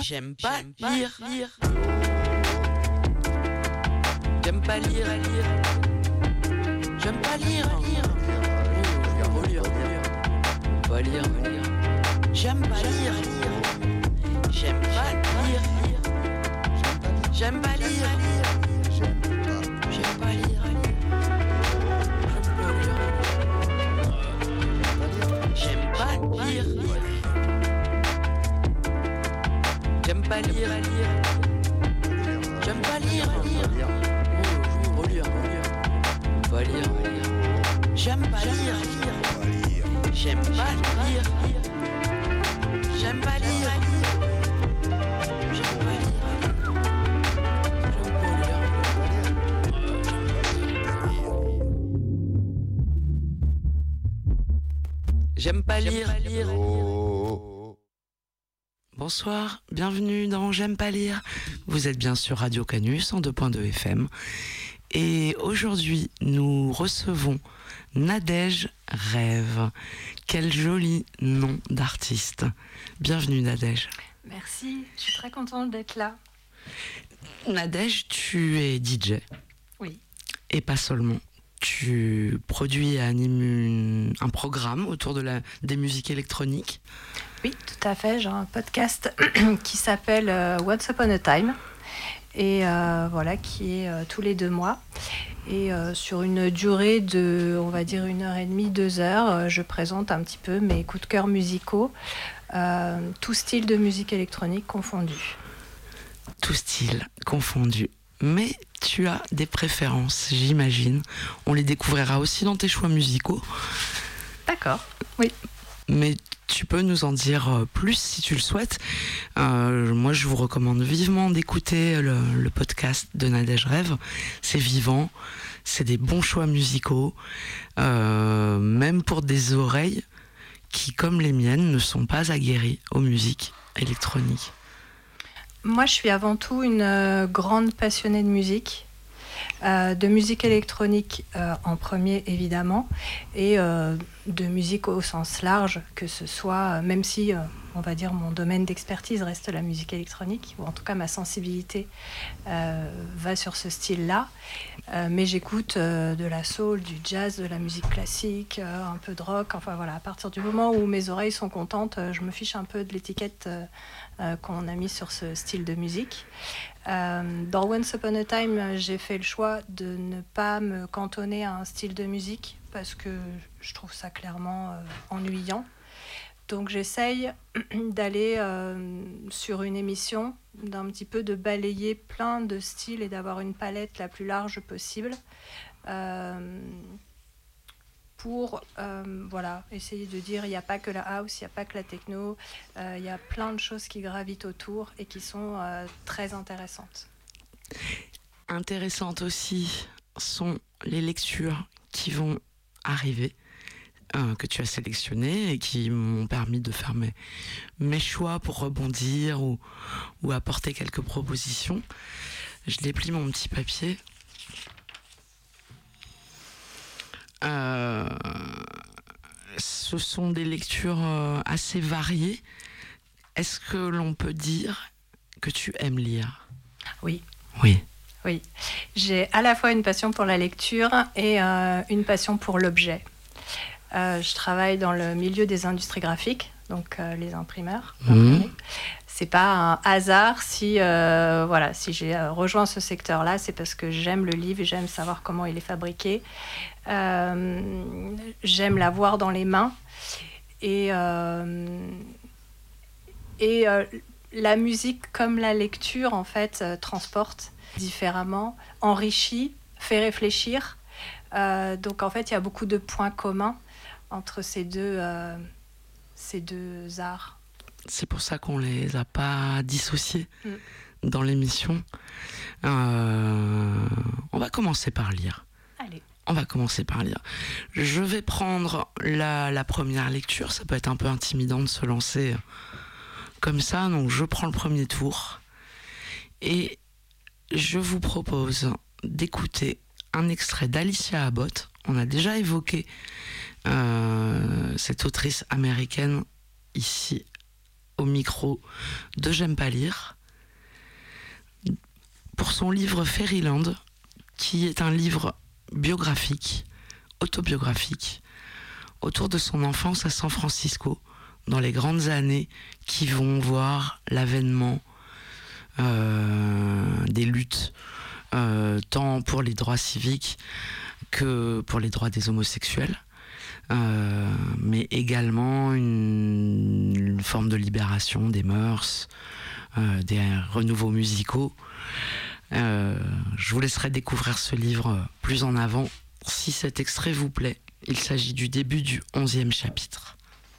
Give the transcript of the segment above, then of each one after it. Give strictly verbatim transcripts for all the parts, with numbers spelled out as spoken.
j'aime pas lire, lire. J'aime pas lire, lire. J'aime pas lire, lire. Lire, lire, lire. Pas lire, lire. J'aime pas lire, lire. J'aime pas lire, lire. J'aime pas lire, lire. J'aime pas lire, lire. J'aime pas lire, lire. J'aime pas lire, lire. J'aime pas lire, lire. Oh, lire, lire. Pas lire, lire. J'aime pas lire, lire. J'aime pas lire, lire. J'aime pas lire, lire. J'aime pas lire, lire. J'aime pas lire, lire. Bonsoir, bienvenue dans J'aime pas lire. Vous êtes bien sur Radio Canus en deux point deux F M. Et aujourd'hui, nous recevons Nadège Rêve. Quel joli nom d'artiste. Bienvenue Nadège. Merci, je suis très contente d'être là. Nadège, tu es D J. Oui. Et pas seulement. Tu produis et animes une, un programme autour de la, des musiques électroniques. Oui, tout à fait. J'ai un podcast qui s'appelle euh, Once Upon a Time. Et euh, voilà, qui est euh, tous les deux mois. Et euh, sur une durée de, on va dire, une heure et demie, deux heures, euh, je présente un petit peu mes coups de cœur musicaux, euh, tout style de musique électronique confondu. Tout style confondu. Mais tu as des préférences, j'imagine. On les découvrira aussi dans tes choix musicaux. D'accord, oui. Mais tu peux nous en dire plus si tu le souhaites. Euh, moi, je vous recommande vivement d'écouter le, le podcast de Nadège Rêve. C'est vivant, c'est des bons choix musicaux, euh, même pour des oreilles qui, comme les miennes, ne sont pas aguerries aux musiques électroniques. Moi, je suis avant tout une euh, grande passionnée de musique. Euh, de musique électronique euh, en premier évidemment et euh, de musique au sens large, que ce soit, euh, même si euh, on va dire mon domaine d'expertise reste la musique électronique, ou en tout cas ma sensibilité euh, va sur ce style-là, euh, mais j'écoute euh, de la soul, du jazz, de la musique classique, euh, un peu de rock, enfin voilà, à partir du moment où mes oreilles sont contentes, euh, je me fiche un peu de l'étiquette euh, euh, qu'on a mise sur ce style de musique. Euh, dans Once Upon a Time, j'ai fait le choix de ne pas me cantonner à un style de musique parce que je trouve ça clairement euh, ennuyant. Donc j'essaye d'aller euh, sur une émission, d'un petit peu de balayer plein de styles et d'avoir une palette la plus large possible euh, pour euh, voilà, essayer de dire il n'y a pas que la house, il n'y a pas que la techno, euh, il y a plein de choses qui gravitent autour et qui sont euh, très intéressantes. Intéressantes aussi sont les lectures qui vont arriver, euh, que tu as sélectionnées et qui m'ont permis de faire mes, mes choix pour rebondir ou, ou apporter quelques propositions. Je déplie mon petit papier. Euh, ce sont des lectures euh, assez variées. Est-ce que l'on peut dire que tu aimes lire ? Oui. Oui. Oui. J'ai à la fois une passion pour la lecture et euh, une passion pour l'objet. Euh, je travaille dans le milieu des industries graphiques, donc euh, les imprimeurs. Mmh. C'est pas un hasard si, euh, voilà, si j'ai rejoint ce secteur-là, c'est parce que j'aime le livre, j'aime savoir comment il est fabriqué, euh, j'aime l'avoir dans les mains et, euh, et euh, la musique comme la lecture en fait euh, transporte différemment, enrichit, fait réfléchir. Euh, donc en fait il y a beaucoup de points communs entre ces deux, euh, ces deux arts. C'est pour ça qu'on les a pas dissociés mm. dans l'émission. Euh, on va commencer par lire. Allez. On va commencer par lire. Je vais prendre la, la première lecture. Ça peut être un peu intimidant de se lancer comme ça. Donc je prends le premier tour. Et je vous propose d'écouter un extrait d'Alicia Abbott. On a déjà évoqué euh, cette autrice américaine ici au micro de J'aime pas lire, pour son livre Fairyland, qui est un livre biographique, autobiographique, autour de son enfance à San Francisco, dans les grandes années qui vont voir l'avènement euh, des luttes, euh, tant pour les droits civiques que pour les droits des homosexuels, euh, mais également une, une forme de libération des mœurs, euh, des renouveaux musicaux. Euh, je vous laisserai découvrir ce livre plus en avant si cet extrait vous plaît. Il s'agit du début du onzième chapitre.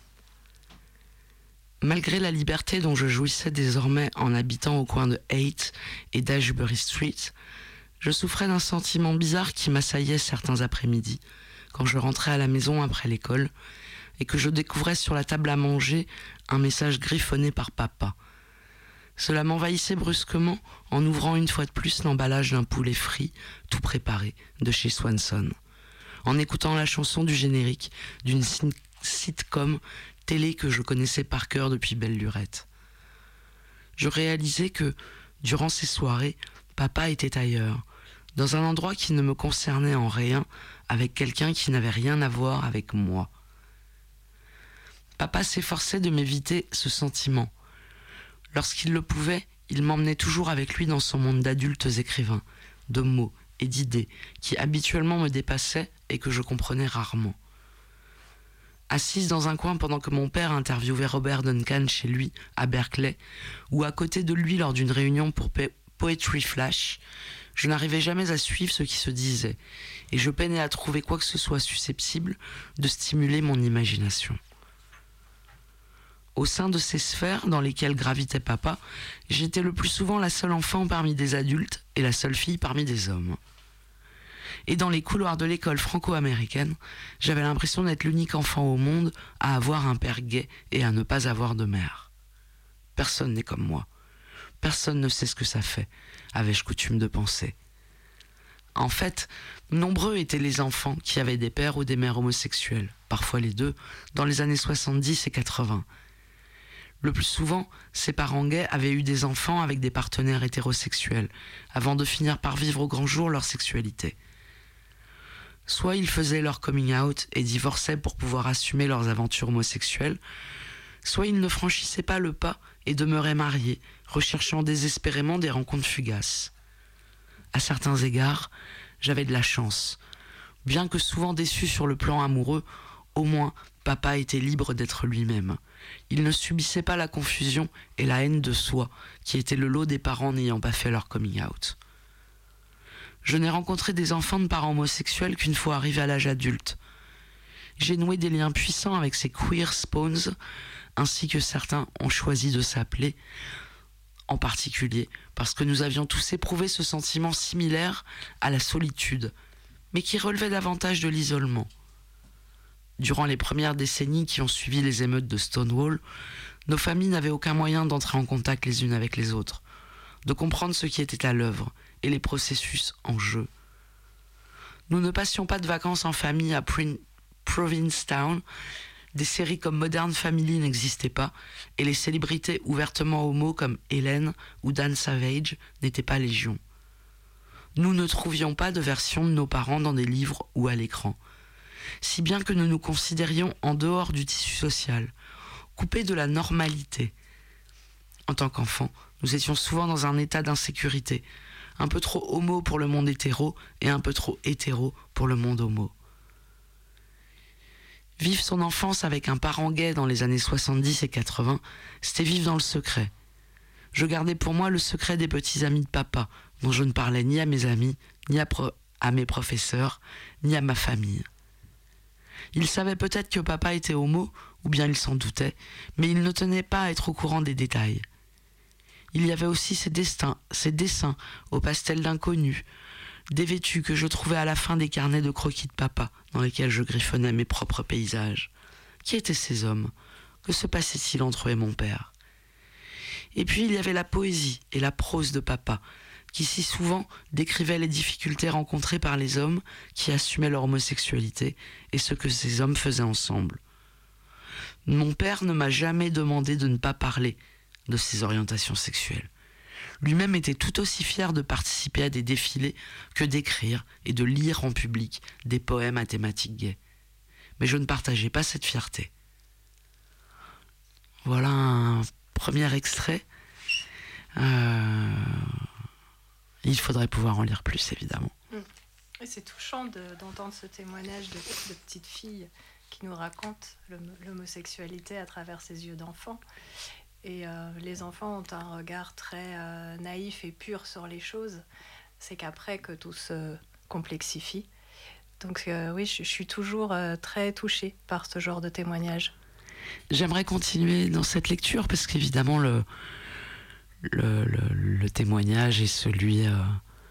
Malgré la liberté dont je jouissais désormais en habitant au coin de Eighth et d'Ashbury Street, je souffrais d'un sentiment bizarre qui m'assaillait certains après-midi, quand je rentrais à la maison après l'école, et que je découvrais sur la table à manger un message griffonné par papa. Cela m'envahissait brusquement en ouvrant une fois de plus l'emballage d'un poulet frit, tout préparé, de chez Swanson, en écoutant la chanson du générique d'une sitcom télé que je connaissais par cœur depuis belle lurette. Je réalisais que, durant ces soirées, papa était ailleurs, dans un endroit qui ne me concernait en rien, avec quelqu'un qui n'avait rien à voir avec moi. Papa s'efforçait de m'éviter ce sentiment. Lorsqu'il le pouvait, il m'emmenait toujours avec lui dans son monde d'adultes écrivains, de mots et d'idées qui habituellement me dépassaient et que je comprenais rarement. Assise dans un coin pendant que mon père interviewait Robert Duncan chez lui, à Berkeley, ou à côté de lui lors d'une réunion pour Poetry Flash, je n'arrivais jamais à suivre ce qui se disait, et je peinais à trouver quoi que ce soit susceptible de stimuler mon imagination. Au sein de ces sphères dans lesquelles gravitait papa, j'étais le plus souvent la seule enfant parmi des adultes et la seule fille parmi des hommes. Et dans les couloirs de l'école franco-américaine, j'avais l'impression d'être l'unique enfant au monde à avoir un père gay et à ne pas avoir de mère. Personne n'est comme moi. Personne ne sait ce que ça fait, avais-je coutume de penser. En fait, nombreux étaient les enfants qui avaient des pères ou des mères homosexuels, parfois les deux, dans les années soixante-dix et quatre-vingts. Le plus souvent, ces parents gays avaient eu des enfants avec des partenaires hétérosexuels, avant de finir par vivre au grand jour leur sexualité. Soit ils faisaient leur coming out et divorçaient pour pouvoir assumer leurs aventures homosexuelles, soit ils ne franchissaient pas le pas et demeuraient mariés, recherchant désespérément des rencontres fugaces. À certains égards, j'avais de la chance. Bien que souvent déçu sur le plan amoureux, au moins papa était libre d'être lui-même. Il ne subissait pas la confusion et la haine de soi qui était le lot des parents n'ayant pas fait leur coming out. Je n'ai rencontré des enfants de parents homosexuels qu'une fois arrivé à l'âge adulte. J'ai noué des liens puissants avec ces queer spawns, ainsi que certains ont choisi de s'appeler, en particulier parce que nous avions tous éprouvé ce sentiment similaire à la solitude, mais qui relevait davantage de l'isolement. Durant les premières décennies qui ont suivi les émeutes de Stonewall, nos familles n'avaient aucun moyen d'entrer en contact les unes avec les autres, de comprendre ce qui était à l'œuvre et les processus en jeu. Nous ne passions pas de vacances en famille à Prin- Provincetown, des séries comme Modern Family n'existaient pas, et les célébrités ouvertement homo comme Hélène ou Dan Savage n'étaient pas légion. Nous ne trouvions pas de version de nos parents dans des livres ou à l'écran, si bien que nous nous considérions en dehors du tissu social, coupés de la normalité. En tant qu'enfants, nous étions souvent dans un état d'insécurité, un peu trop homo pour le monde hétéro et un peu trop hétéro pour le monde homo. Vivre son enfance avec un parent gay dans les années soixante-dix et quatre-vingts, c'était vivre dans le secret. Je gardais pour moi le secret des petits amis de papa, dont je ne parlais ni à mes amis, ni à, pro- à mes professeurs, ni à ma famille. Ils savaient peut-être que papa était homo, ou bien ils s'en doutaient, mais ils ne tenaient pas à être au courant des détails. Il y avait aussi ces destins, ces dessins au pastel d'inconnus, dévêtus que je trouvais à la fin des carnets de croquis de papa, dans lesquels je griffonnais mes propres paysages. Qui étaient ces hommes? Que se passait-il entre eux et mon père? Et puis il y avait la poésie et la prose de papa, qui si souvent décrivait les difficultés rencontrées par les hommes qui assumaient leur homosexualité et ce que ces hommes faisaient ensemble. Mon père ne m'a jamais demandé de ne pas parler de ses orientations sexuelles. Lui-même était tout aussi fier de participer à des défilés que d'écrire et de lire en public des poèmes à thématique gay. Mais je ne partageais pas cette fierté. Voilà un premier extrait. Euh... Il faudrait pouvoir en lire plus, évidemment. Et c'est touchant de, d'entendre ce témoignage de, de petite fille qui nous raconte l'homosexualité à travers ses yeux d'enfant. Et euh, les enfants ont un regard très euh, naïf et pur sur les choses. C'est qu'après que tout se complexifie. Donc euh, oui, je, je suis toujours euh, très touchée par ce genre de témoignage. J'aimerais continuer dans cette lecture parce qu'évidemment le, le, le, le témoignage est celui euh,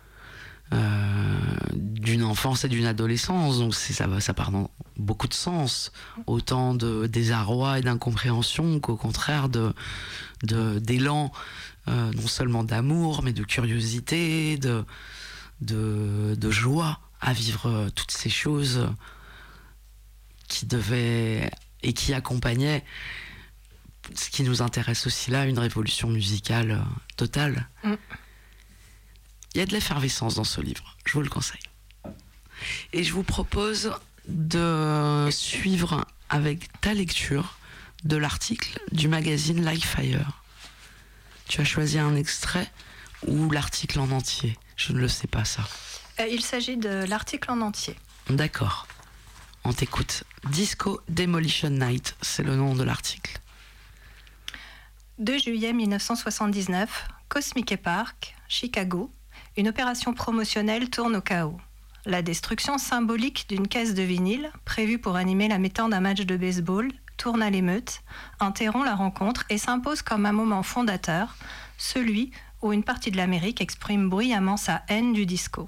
euh, d'une enfance et d'une adolescence. Donc c'est, ça, ça part dans beaucoup de sens. Autant de désarroi et d'incompréhension qu'au contraire de, de, d'élan, euh, non seulement d'amour, mais de curiosité, de, de, de joie à vivre toutes ces choses qui devaient et qui accompagnaient ce qui nous intéresse aussi là, une révolution musicale totale. Mm. Il y a de l'effervescence dans ce livre, je vous le conseille. Et je vous propose de suivre avec ta lecture de l'article du magazine Like Fire. Tu as choisi un extrait ou l'article en entier? Je ne le sais pas, ça. Euh, il s'agit de l'article en entier. D'accord. On t'écoute. Disco Demolition Night, c'est le nom de l'article. deux juillet mille neuf cent soixante-dix-neuf, Cosmic Park, Chicago. Une opération promotionnelle tourne au chaos. La destruction symbolique d'une caisse de vinyle, prévue pour animer la mi-temps d'un match de baseball, tourne à l'émeute, interrompt la rencontre et s'impose comme un moment fondateur, celui où une partie de l'Amérique exprime bruyamment sa haine du disco.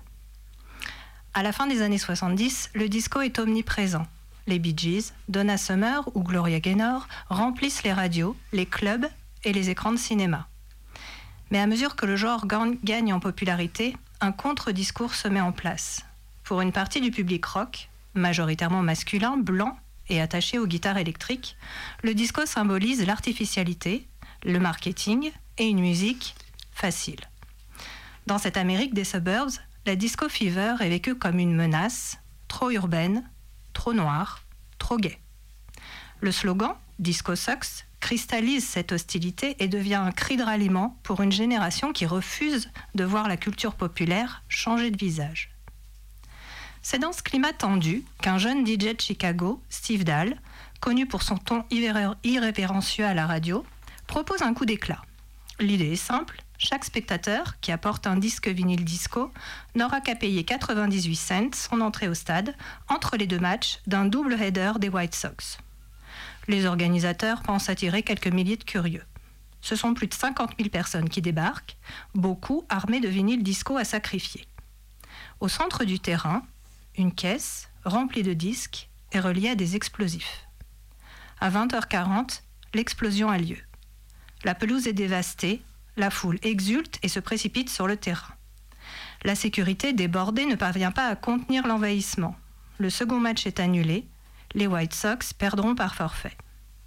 À la fin des années soixante-dix, le disco est omniprésent. Les Bee Gees, Donna Summer ou Gloria Gaynor remplissent les radios, les clubs et les écrans de cinéma. Mais à mesure que le genre gagne en popularité, un contre-discours se met en place. Pour une partie du public rock, majoritairement masculin, blanc et attaché aux guitares électriques, le disco symbolise l'artificialité, le marketing et une musique facile. Dans cette Amérique des suburbs, la disco fever est vécue comme une menace, trop urbaine, trop noire, trop gay. Le slogan « Disco Sucks » cristallise cette hostilité et devient un cri de ralliement pour une génération qui refuse de voir la culture populaire changer de visage. C'est dans ce climat tendu qu'un jeune D J de Chicago, Steve Dahl, connu pour son ton irrévérencieux à la radio, propose un coup d'éclat. L'idée est simple, chaque spectateur qui apporte un disque vinyle disco n'aura qu'à payer quatre-vingt-dix-huit cents son entrée au stade entre les deux matchs d'un double header des White Sox. Les organisateurs pensent attirer quelques milliers de curieux. Ce sont plus de cinquante mille personnes qui débarquent, beaucoup armées de vinyles disco à sacrifier. Au centre du terrain, une caisse remplie de disques est reliée à des explosifs. À vingt heures quarante, l'explosion a lieu. La pelouse est dévastée, la foule exulte et se précipite sur le terrain. La sécurité débordée ne parvient pas à contenir l'envahissement. Le second match est annulé. Les White Sox perdront par forfait.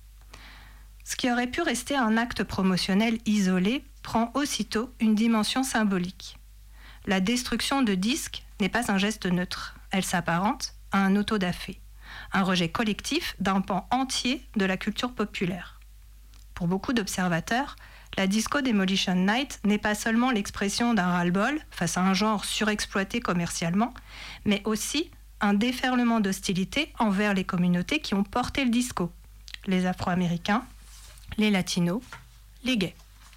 Ce qui aurait pu rester un acte promotionnel isolé prend aussitôt une dimension symbolique. La destruction de disques n'est pas un geste neutre. Elle s'apparente à un autodafé, un rejet collectif d'un pan entier de la culture populaire. Pour beaucoup d'observateurs, la Disco Demolition Night n'est pas seulement l'expression d'un ras-le-bol face à un genre surexploité commercialement, mais aussi un déferlement d'hostilité envers les communautés qui ont porté le disco, les Afro-Américains, les Latinos, les gays.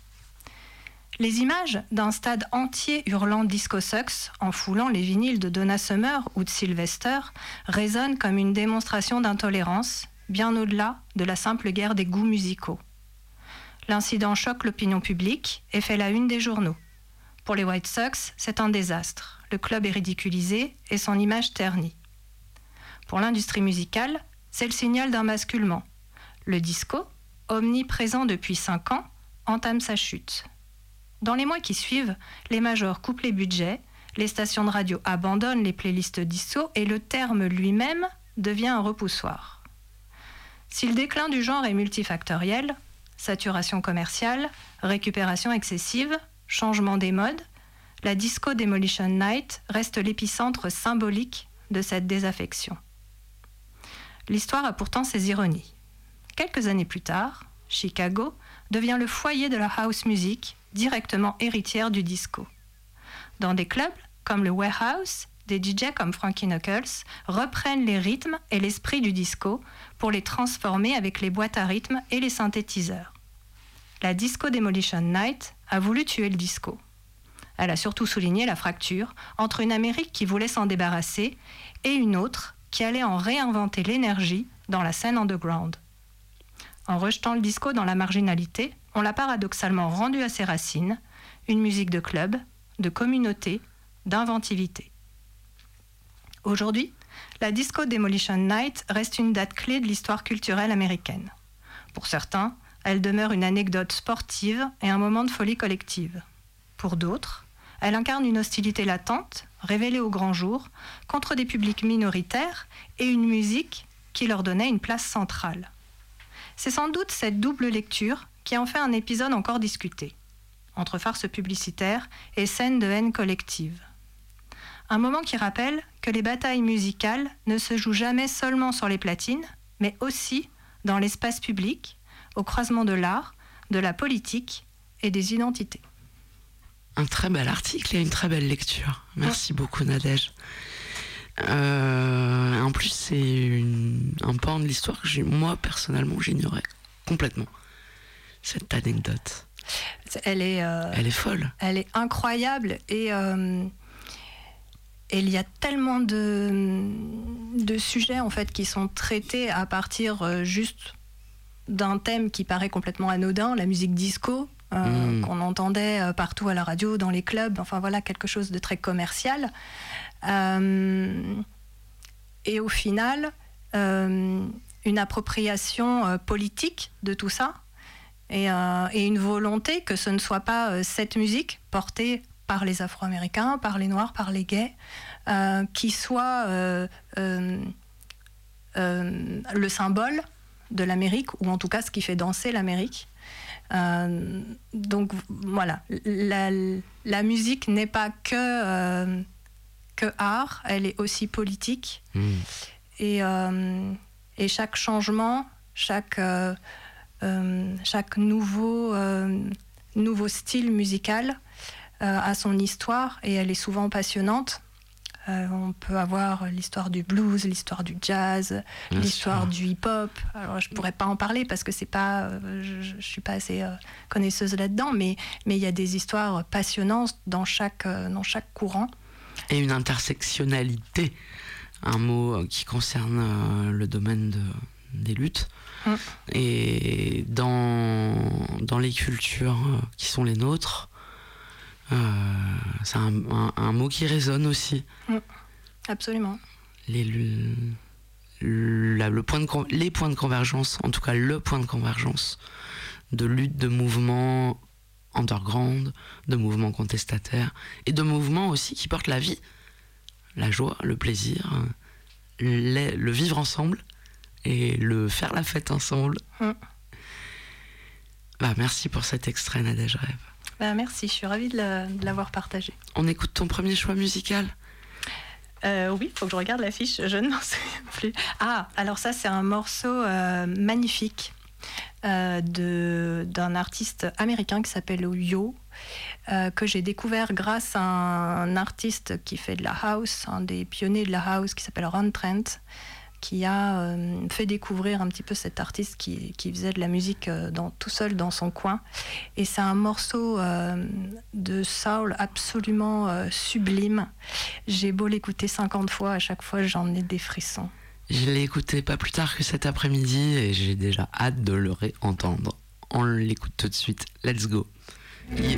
Les images d'un stade entier hurlant Disco Sucks en foulant les vinyles de Donna Summer ou de Sylvester résonnent comme une démonstration d'intolérance, bien au-delà de la simple guerre des goûts musicaux. L'incident choque l'opinion publique et fait la une des journaux. Pour les White Sox, c'est un désastre. Le club est ridiculisé et son image ternie. Pour l'industrie musicale, c'est le signal d'un basculement. Le disco, omniprésent depuis cinq ans, entame sa chute. Dans les mois qui suivent, les majors coupent les budgets, les stations de radio abandonnent les playlists disco et le terme lui-même devient un repoussoir. Si le déclin du genre est multifactoriel, saturation commerciale, récupération excessive, changement des modes, la Disco Demolition Night reste l'épicentre symbolique de cette désaffection. L'histoire a pourtant ses ironies. Quelques années plus tard, Chicago devient le foyer de la house music, directement héritière du disco. Dans des clubs comme le Warehouse, des D J comme Frankie Knuckles reprennent les rythmes et l'esprit du disco pour les transformer avec les boîtes à rythme et les synthétiseurs. La Disco Demolition Night a voulu tuer le disco. Elle a surtout souligné la fracture entre une Amérique qui voulait s'en débarrasser et une autre qui allait en réinventer l'énergie dans la scène underground. En rejetant le disco dans la marginalité, on l'a paradoxalement rendu à ses racines, une musique de club, de communauté, d'inventivité. Aujourd'hui, la Disco Demolition Night reste une date clé de l'histoire culturelle américaine. Pour certains, elle demeure une anecdote sportive et un moment de folie collective. Pour d'autres, elle incarne une hostilité latente, révélée au grand jour, contre des publics minoritaires et une musique qui leur donnait une place centrale. C'est sans doute cette double lecture qui en fait un épisode encore discuté, entre farce publicitaire et scène de haine collective. Un moment qui rappelle que les batailles musicales ne se jouent jamais seulement sur les platines, mais aussi dans l'espace public, au croisement de l'art, de la politique et des identités. Un très bel article et une très belle lecture. Merci ouais. beaucoup Nadège. Euh, en plus, c'est une, un pan de l'histoire que j'ai, moi, personnellement, j'ignorais complètement. Cette anecdote. Elle est, euh, elle est folle. Elle est incroyable et, euh, et il y a tellement de, de sujets en fait, qui sont traités à partir euh, juste d'un thème qui paraît complètement anodin, la musique disco. Euh, mmh. qu'on entendait euh, partout à la radio, dans les clubs, enfin voilà, quelque chose de très commercial. Euh, et au final, euh, une appropriation euh, politique de tout ça, et, euh, et une volonté que ce ne soit pas euh, cette musique portée par les Afro-Américains, par les Noirs, par les gays, euh, qui soit euh, euh, euh, le symbole de l'Amérique, ou en tout cas ce qui fait danser l'Amérique. Euh, donc voilà, la, la musique n'est pas que, euh, que art, elle est aussi politique. Mmh. Et, euh, et chaque changement, chaque, euh, euh, chaque nouveau, euh, nouveau style musical euh, a son histoire et elle est souvent passionnante. Euh, on peut avoir l'histoire du blues, l'histoire du jazz, Bien l'histoire sûr. du hip-hop. Alors, je ne pourrais pas en parler parce que c'est pas, euh, je ne suis pas assez euh, connaisseuse là-dedans, mais il y a des histoires passionnantes dans chaque, euh, dans chaque courant. Et une intersectionnalité, un mot qui concerne euh, le domaine de, des luttes. Hum. Et dans, dans les cultures qui sont les nôtres, Euh, c'est un, un, un mot qui résonne aussi. Mmh, absolument. Les, le, le, le point de, les points de convergence, en tout cas le point de convergence de lutte, de mouvements underground, de mouvements contestataires et de mouvements aussi qui portent la vie, la joie, le plaisir, les, le vivre ensemble et le faire la fête ensemble. Mmh. Bah, merci pour cet extrait, Nadège Rêve. Ben merci, je suis ravie de, la, de l'avoir partagé. On écoute ton premier choix musical ? euh, Oui, il faut que je regarde l'affiche, je ne m'en souviens plus. Ah, alors ça, c'est un morceau euh, magnifique euh, de, d'un artiste américain qui s'appelle Yo, euh, que j'ai découvert grâce à un, un artiste qui fait de la house, un des pionniers de la house qui s'appelle Ron Trent, qui a euh, fait découvrir un petit peu cet artiste qui, qui faisait de la musique euh, dans, tout seul dans son coin. Et c'est un morceau euh, de soul absolument euh, sublime. J'ai beau l'écouter cinquante fois, à chaque fois j'en ai des frissons. Je l'ai écouté pas plus tard que cet après-midi et j'ai déjà hâte de le réentendre. On l'écoute tout de suite. Let's go. Yeah.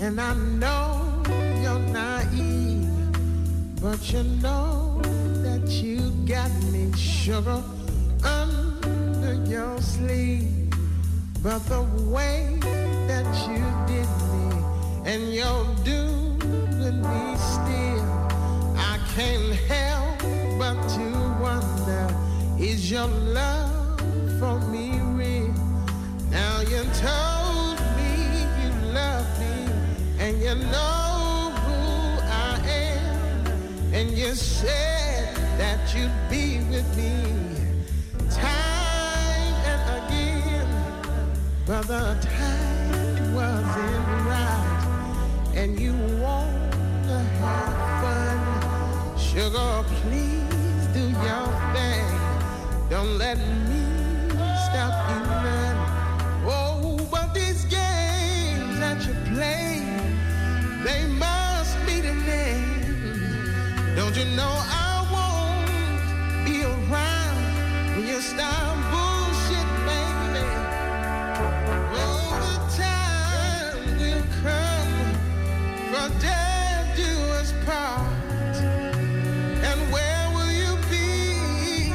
And I know you're naive, but you know that you got me, sugar, under your sleeve. But the way that you did me, and you're doing me still, I can't help but to wonder, is your love for me real? Now you told me you love me, and you know who I am, and you said that you'd be with me time and again, but the time wasn't right, and you wanna have fun. Sugar, please do your thing, don't let me stop you none. Oh, but these games that you play, they must meet an end. Don't you know I won't be around when you start bullshit, baby. Oh, the time will come for death do us part. And where will you be?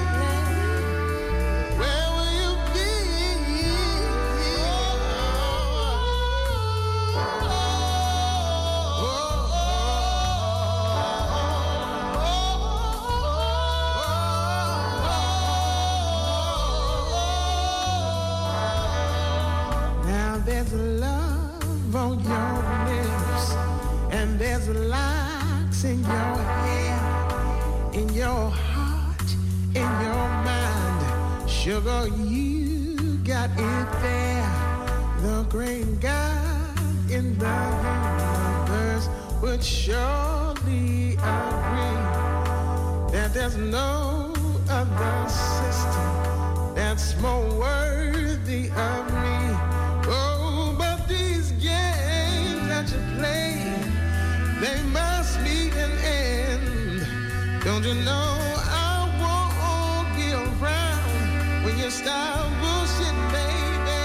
Where will you be? Now there's love on your lips, and there's locks in your hair, in your heart, in your mind. Sugar, you got it there. The great God in the universe would surely agree that there's no other system that's more worthy of me. Oh, but these games that you play, they must meet an end. Don't you know I won't be around when you start bullshit, baby.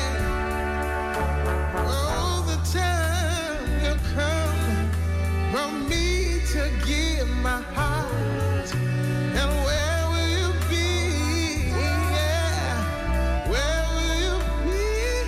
Oh, the time will come for me to give my heart. And where will you be? Yeah, where will you be?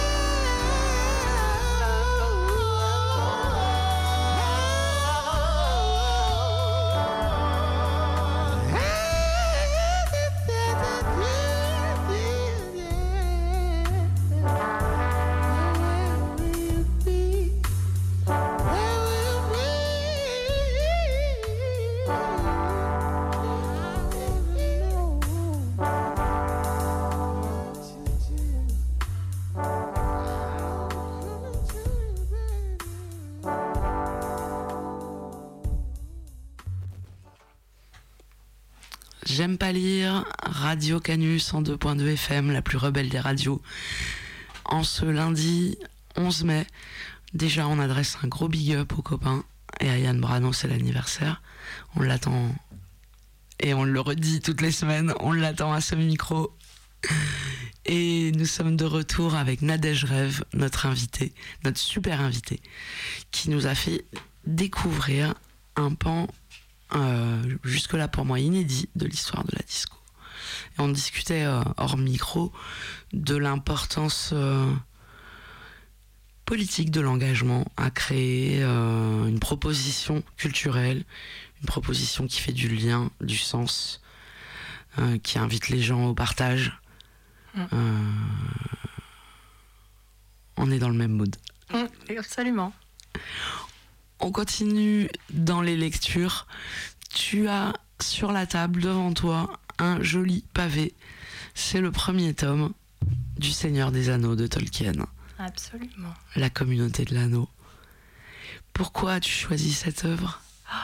J'aime pas lire, Radio Canu cent deux point deux F M, la plus rebelle des radios. En ce lundi onze mai, déjà on adresse un gros big up aux copains, et à Yann Brano, c'est l'anniversaire. On l'attend, et on le redit toutes les semaines, on l'attend à ce micro. Et nous sommes de retour avec Nadège Rêve, notre invité, notre super invité, qui nous a fait découvrir un pan Euh, jusque-là pour moi inédit de l'histoire de la disco. Et on discutait euh, hors micro de l'importance euh, politique de l'engagement à créer euh, une proposition culturelle, une proposition qui fait du lien, du sens, euh, qui invite les gens au partage. Mmh. Euh, on est dans le même mood. Mmh, absolument. On continue dans les lectures. Tu as sur la table devant toi un joli pavé. C'est le premier tome du Seigneur des Anneaux de Tolkien. Absolument. La communauté de l'anneau. Pourquoi as-tu choisi cette œuvre ?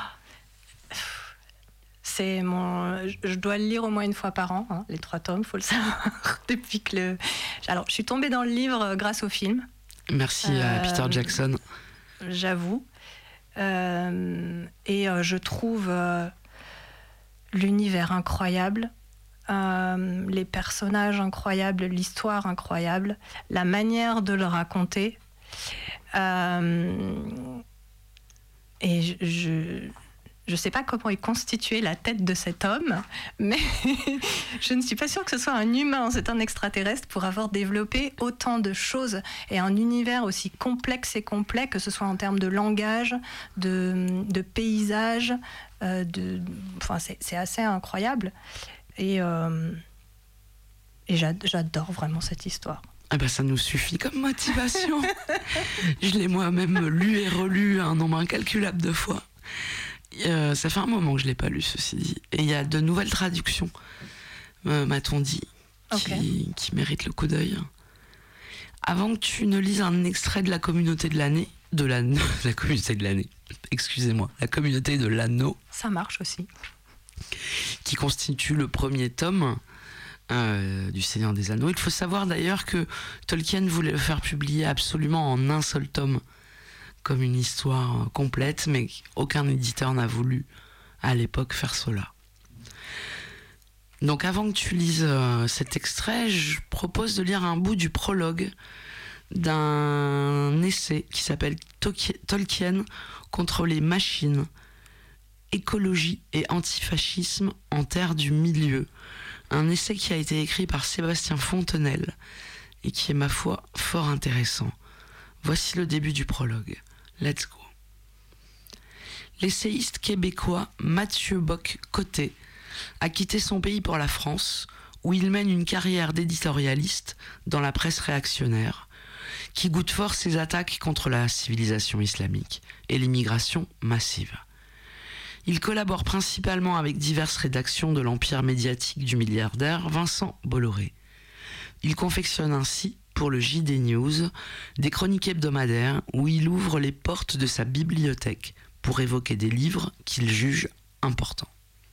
C'est mon... Je dois le lire au moins une fois par an, hein, les trois tomes, faut le savoir. Depuis que le... Alors, je suis tombée dans le livre grâce au film. Merci euh, à Peter Jackson. J'avoue. Euh, et euh, je trouve euh, l'univers incroyable, euh, les personnages incroyables, l'histoire incroyable, la manière de le raconter. Euh, et je... je Je ne sais pas comment est constituée la tête de cet homme, mais je ne suis pas sûre que ce soit un humain, c'est un extraterrestre, pour avoir développé autant de choses et un univers aussi complexe et complet, que ce soit en termes de langage, de, de paysage, euh, de, enfin, c'est, c'est assez incroyable. Et, euh, et j'adore vraiment cette histoire. Ah ben ça nous suffit comme motivation. Je l'ai moi-même lu et relu un nombre incalculable de fois. Euh, ça fait un moment que je ne l'ai pas lu, ceci dit. Et il y a de nouvelles traductions, euh, m'a-t-on dit, qui, okay. qui méritent le coup d'œil. Avant que tu ne lises un extrait de la communauté de l'année, de la, la communauté de l'année, excusez-moi, la communauté de l'anneau. Ça marche aussi. Qui constitue le premier tome euh, du Seigneur des Anneaux. Il faut savoir d'ailleurs que Tolkien voulait le faire publier absolument en un seul tome, comme une histoire complète, mais aucun éditeur n'a voulu à l'époque faire cela. Donc avant que tu lises euh, cet extrait, je propose de lire un bout du prologue d'un essai qui s'appelle Tolkien contre les machines, écologie et antifascisme en terre du milieu. Un essai qui a été écrit par Sébastien Fontenelle et qui est, ma foi, fort intéressant. Voici le début du prologue. Let's go. L'essayiste québécois Mathieu Bock-Côté a quitté son pays pour la France, où il mène une carrière d'éditorialiste dans la presse réactionnaire, qui goûte fort ses attaques contre la civilisation islamique et l'immigration massive. Il collabore principalement avec diverses rédactions de l'empire médiatique du milliardaire Vincent Bolloré. Il confectionne ainsi, pour le J D News, des chroniques hebdomadaires où il ouvre les portes de sa bibliothèque pour évoquer des livres qu'il juge importants.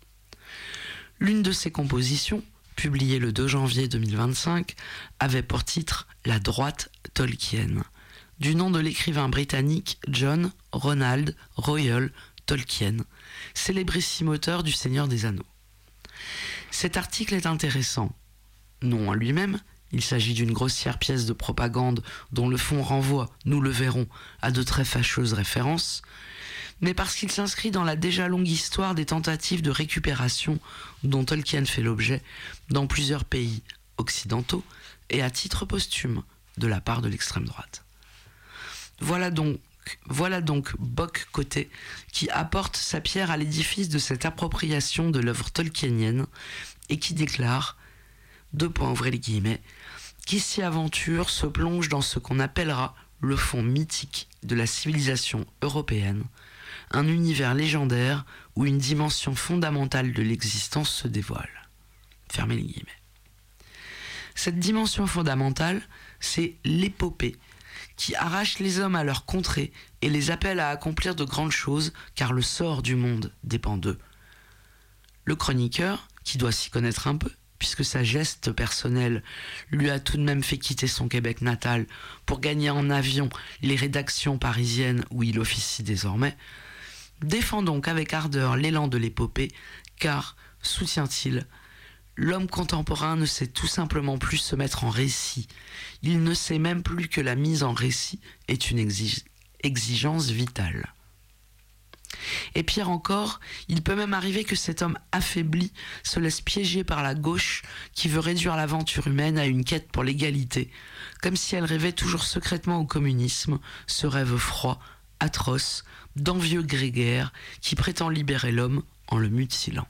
L'une de ses compositions, publiée le deux janvier deux mille vingt-cinq, avait pour titre « La droite Tolkien », du nom de l'écrivain britannique John Ronald Royal Tolkien, célébrissime auteur du Seigneur des Anneaux. Cet article est intéressant, non en lui-même. Il s'agit d'une grossière pièce de propagande dont le fond renvoie, nous le verrons, à de très fâcheuses références, mais parce qu'il s'inscrit dans la déjà longue histoire des tentatives de récupération dont Tolkien fait l'objet dans plusieurs pays occidentaux et à titre posthume de la part de l'extrême droite. Voilà donc, voilà donc Bock-Côté qui apporte sa pierre à l'édifice de cette appropriation de l'œuvre tolkienienne et qui déclare, deux points ouvrez les guillemets, qui s'y aventure se plonge dans ce qu'on appellera le fond mythique de la civilisation européenne, un univers légendaire où une dimension fondamentale de l'existence se dévoile. Fermez les guillemets. Cette dimension fondamentale, c'est l'épopée, qui arrache les hommes à leur contrée et les appelle à accomplir de grandes choses, car le sort du monde dépend d'eux. Le chroniqueur, qui doit s'y connaître un peu, puisque sa geste personnelle lui a tout de même fait quitter son Québec natal pour gagner en avion les rédactions parisiennes où il officie désormais, défend donc avec ardeur l'élan de l'épopée, car, soutient-il, l'homme contemporain ne sait tout simplement plus se mettre en récit. Il ne sait même plus que la mise en récit est une exig- exigence vitale. Et pire encore, il peut même arriver que cet homme affaibli se laisse piéger par la gauche qui veut réduire l'aventure humaine à une quête pour l'égalité, comme si elle rêvait toujours secrètement au communisme, ce rêve froid, atroce, d'envieux grégaire qui prétend libérer l'homme en le mutilant.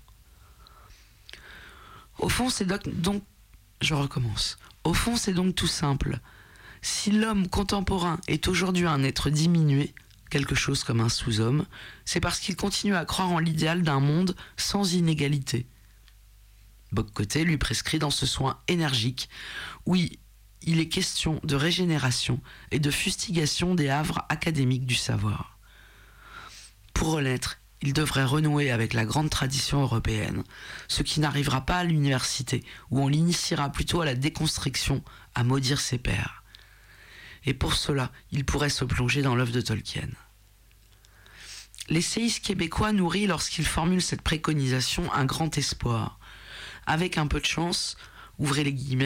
Au fond, c'est donc, donc... Je recommence. Au fond, c'est donc tout simple. Si l'homme contemporain est aujourd'hui un être diminué, quelque chose comme un sous-homme, c'est parce qu'il continue à croire en l'idéal d'un monde sans inégalité. Bock-Côté lui prescrit dans ce soin énergique, oui, il est question de régénération et de fustigation des havres académiques du savoir. Pour renaître, il devrait renouer avec la grande tradition européenne, ce qui n'arrivera pas à l'université, où on l'initiera plutôt à la déconstruction, à maudire ses pairs. Et pour cela, il pourrait se plonger dans l'œuvre de Tolkien. L'essayiste québécois nourrit, lorsqu'il formule cette préconisation, un grand espoir. Avec un peu de chance, ouvrez les guillemets,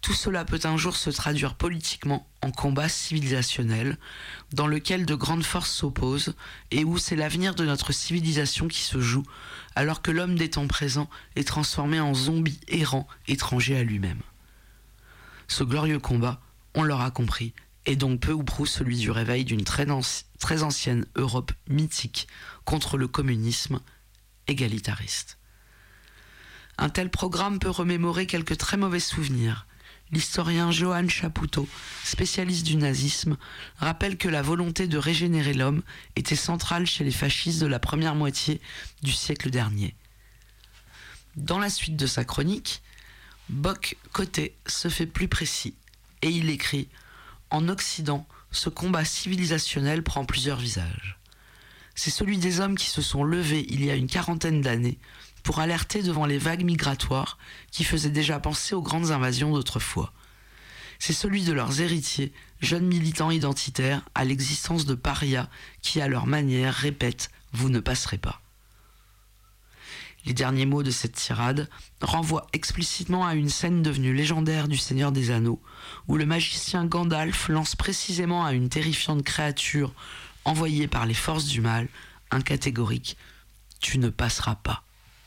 Tout cela peut un jour se traduire politiquement en combat civilisationnel, dans lequel de grandes forces s'opposent et où c'est l'avenir de notre civilisation qui se joue, alors que l'homme des temps présents est transformé en zombie errant, étranger à lui-même. Ce glorieux combat, on l'aura compris, est donc peu ou prou celui du réveil d'une très, très ancienne Europe mythique contre le communisme égalitariste. Un tel programme peut remémorer quelques très mauvais souvenirs. L'historien Johann Chapoutot, spécialiste du nazisme, rappelle que la volonté de régénérer l'homme était centrale chez les fascistes de la première moitié du siècle dernier. Dans la suite de sa chronique, Bock-Côté se fait plus précis et il écrit « En Occident, ce combat civilisationnel prend plusieurs visages. C'est celui des hommes qui se sont levés il y a une quarantaine d'années pour alerter devant les vagues migratoires qui faisaient déjà penser aux grandes invasions d'autrefois. C'est celui de leurs héritiers, jeunes militants identitaires à l'existence de parias qui, à leur manière, répètent « Vous ne passerez pas ». Les derniers mots de cette tirade renvoient explicitement à une scène devenue légendaire du Seigneur des Anneaux, où le magicien Gandalf lance précisément à une terrifiante créature envoyée par les forces du mal un catégorique « Tu ne passeras pas ».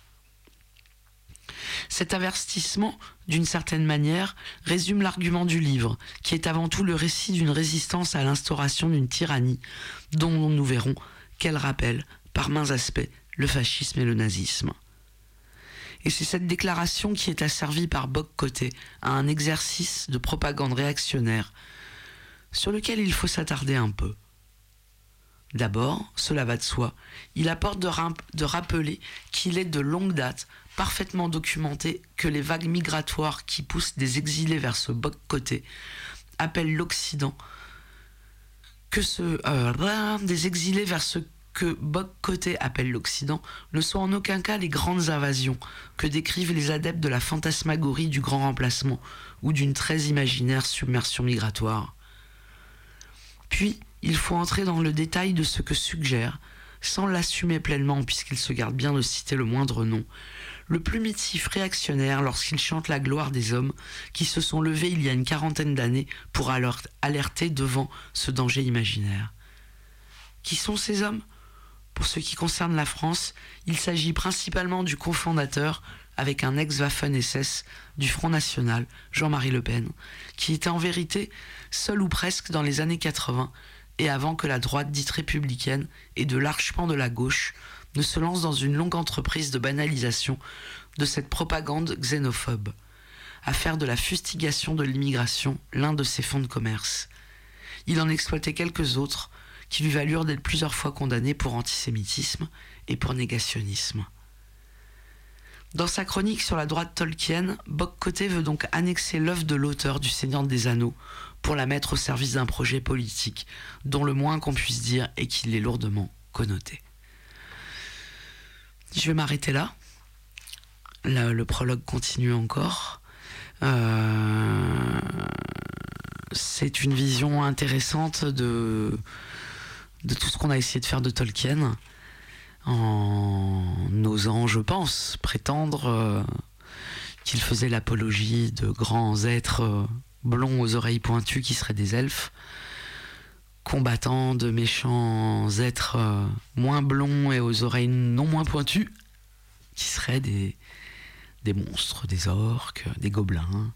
Cet avertissement, d'une certaine manière, résume l'argument du livre, qui est avant tout le récit d'une résistance à l'instauration d'une tyrannie, dont nous verrons qu'elle rappelle, par maints aspects, le fascisme et le nazisme. Et c'est cette déclaration qui est asservie par Bock-Côté à un exercice de propagande réactionnaire, sur lequel il faut s'attarder un peu. D'abord, cela va de soi, il apporte de, rap- de rappeler qu'il est de longue date parfaitement documenté que les vagues migratoires qui poussent des exilés vers ce Bock-Côté appellent l'Occident, que ce, euh, des exilés vers ce que Bock-Côté appelle l'Occident ne sont en aucun cas les grandes invasions que décrivent les adeptes de la fantasmagorie du grand remplacement ou d'une très imaginaire submersion migratoire. Puis, il faut entrer dans le détail de ce que suggère, sans l'assumer pleinement puisqu'il se garde bien de citer le moindre nom, le plumitif réactionnaire lorsqu'il chante la gloire des hommes qui se sont levés il y a une quarantaine d'années pour alors alerter devant ce danger imaginaire. Qui sont ces hommes ? Pour ce qui concerne la France, il s'agit principalement du cofondateur, avec un ex-Waffen-S S du Front National, Jean-Marie Le Pen, qui était en vérité seul ou presque dans les années quatre-vingts, et avant que la droite dite républicaine et de larges pans de la gauche ne se lance dans une longue entreprise de banalisation de cette propagande xénophobe, à faire de la fustigation de l'immigration l'un de ses fonds de commerce. Il en exploitait quelques autres, qui lui valurent d'être plusieurs fois condamné pour antisémitisme et pour négationnisme. Dans sa chronique sur la droite tolkienne, Bock-Côté veut donc annexer l'œuvre de l'auteur du Seigneur des Anneaux pour la mettre au service d'un projet politique dont le moins qu'on puisse dire est qu'il est lourdement connoté. Je vais m'arrêter là. Là, le prologue continue encore. Euh, c'est une vision intéressante de, de tout ce qu'on a essayé de faire de Tolkien, en osant, je pense, prétendre euh, qu'il faisait l'apologie de grands êtres euh, blonds aux oreilles pointues qui seraient des elfes, combattant de méchants êtres euh, moins blonds et aux oreilles non moins pointues, qui seraient des, des monstres, des orques, des gobelins.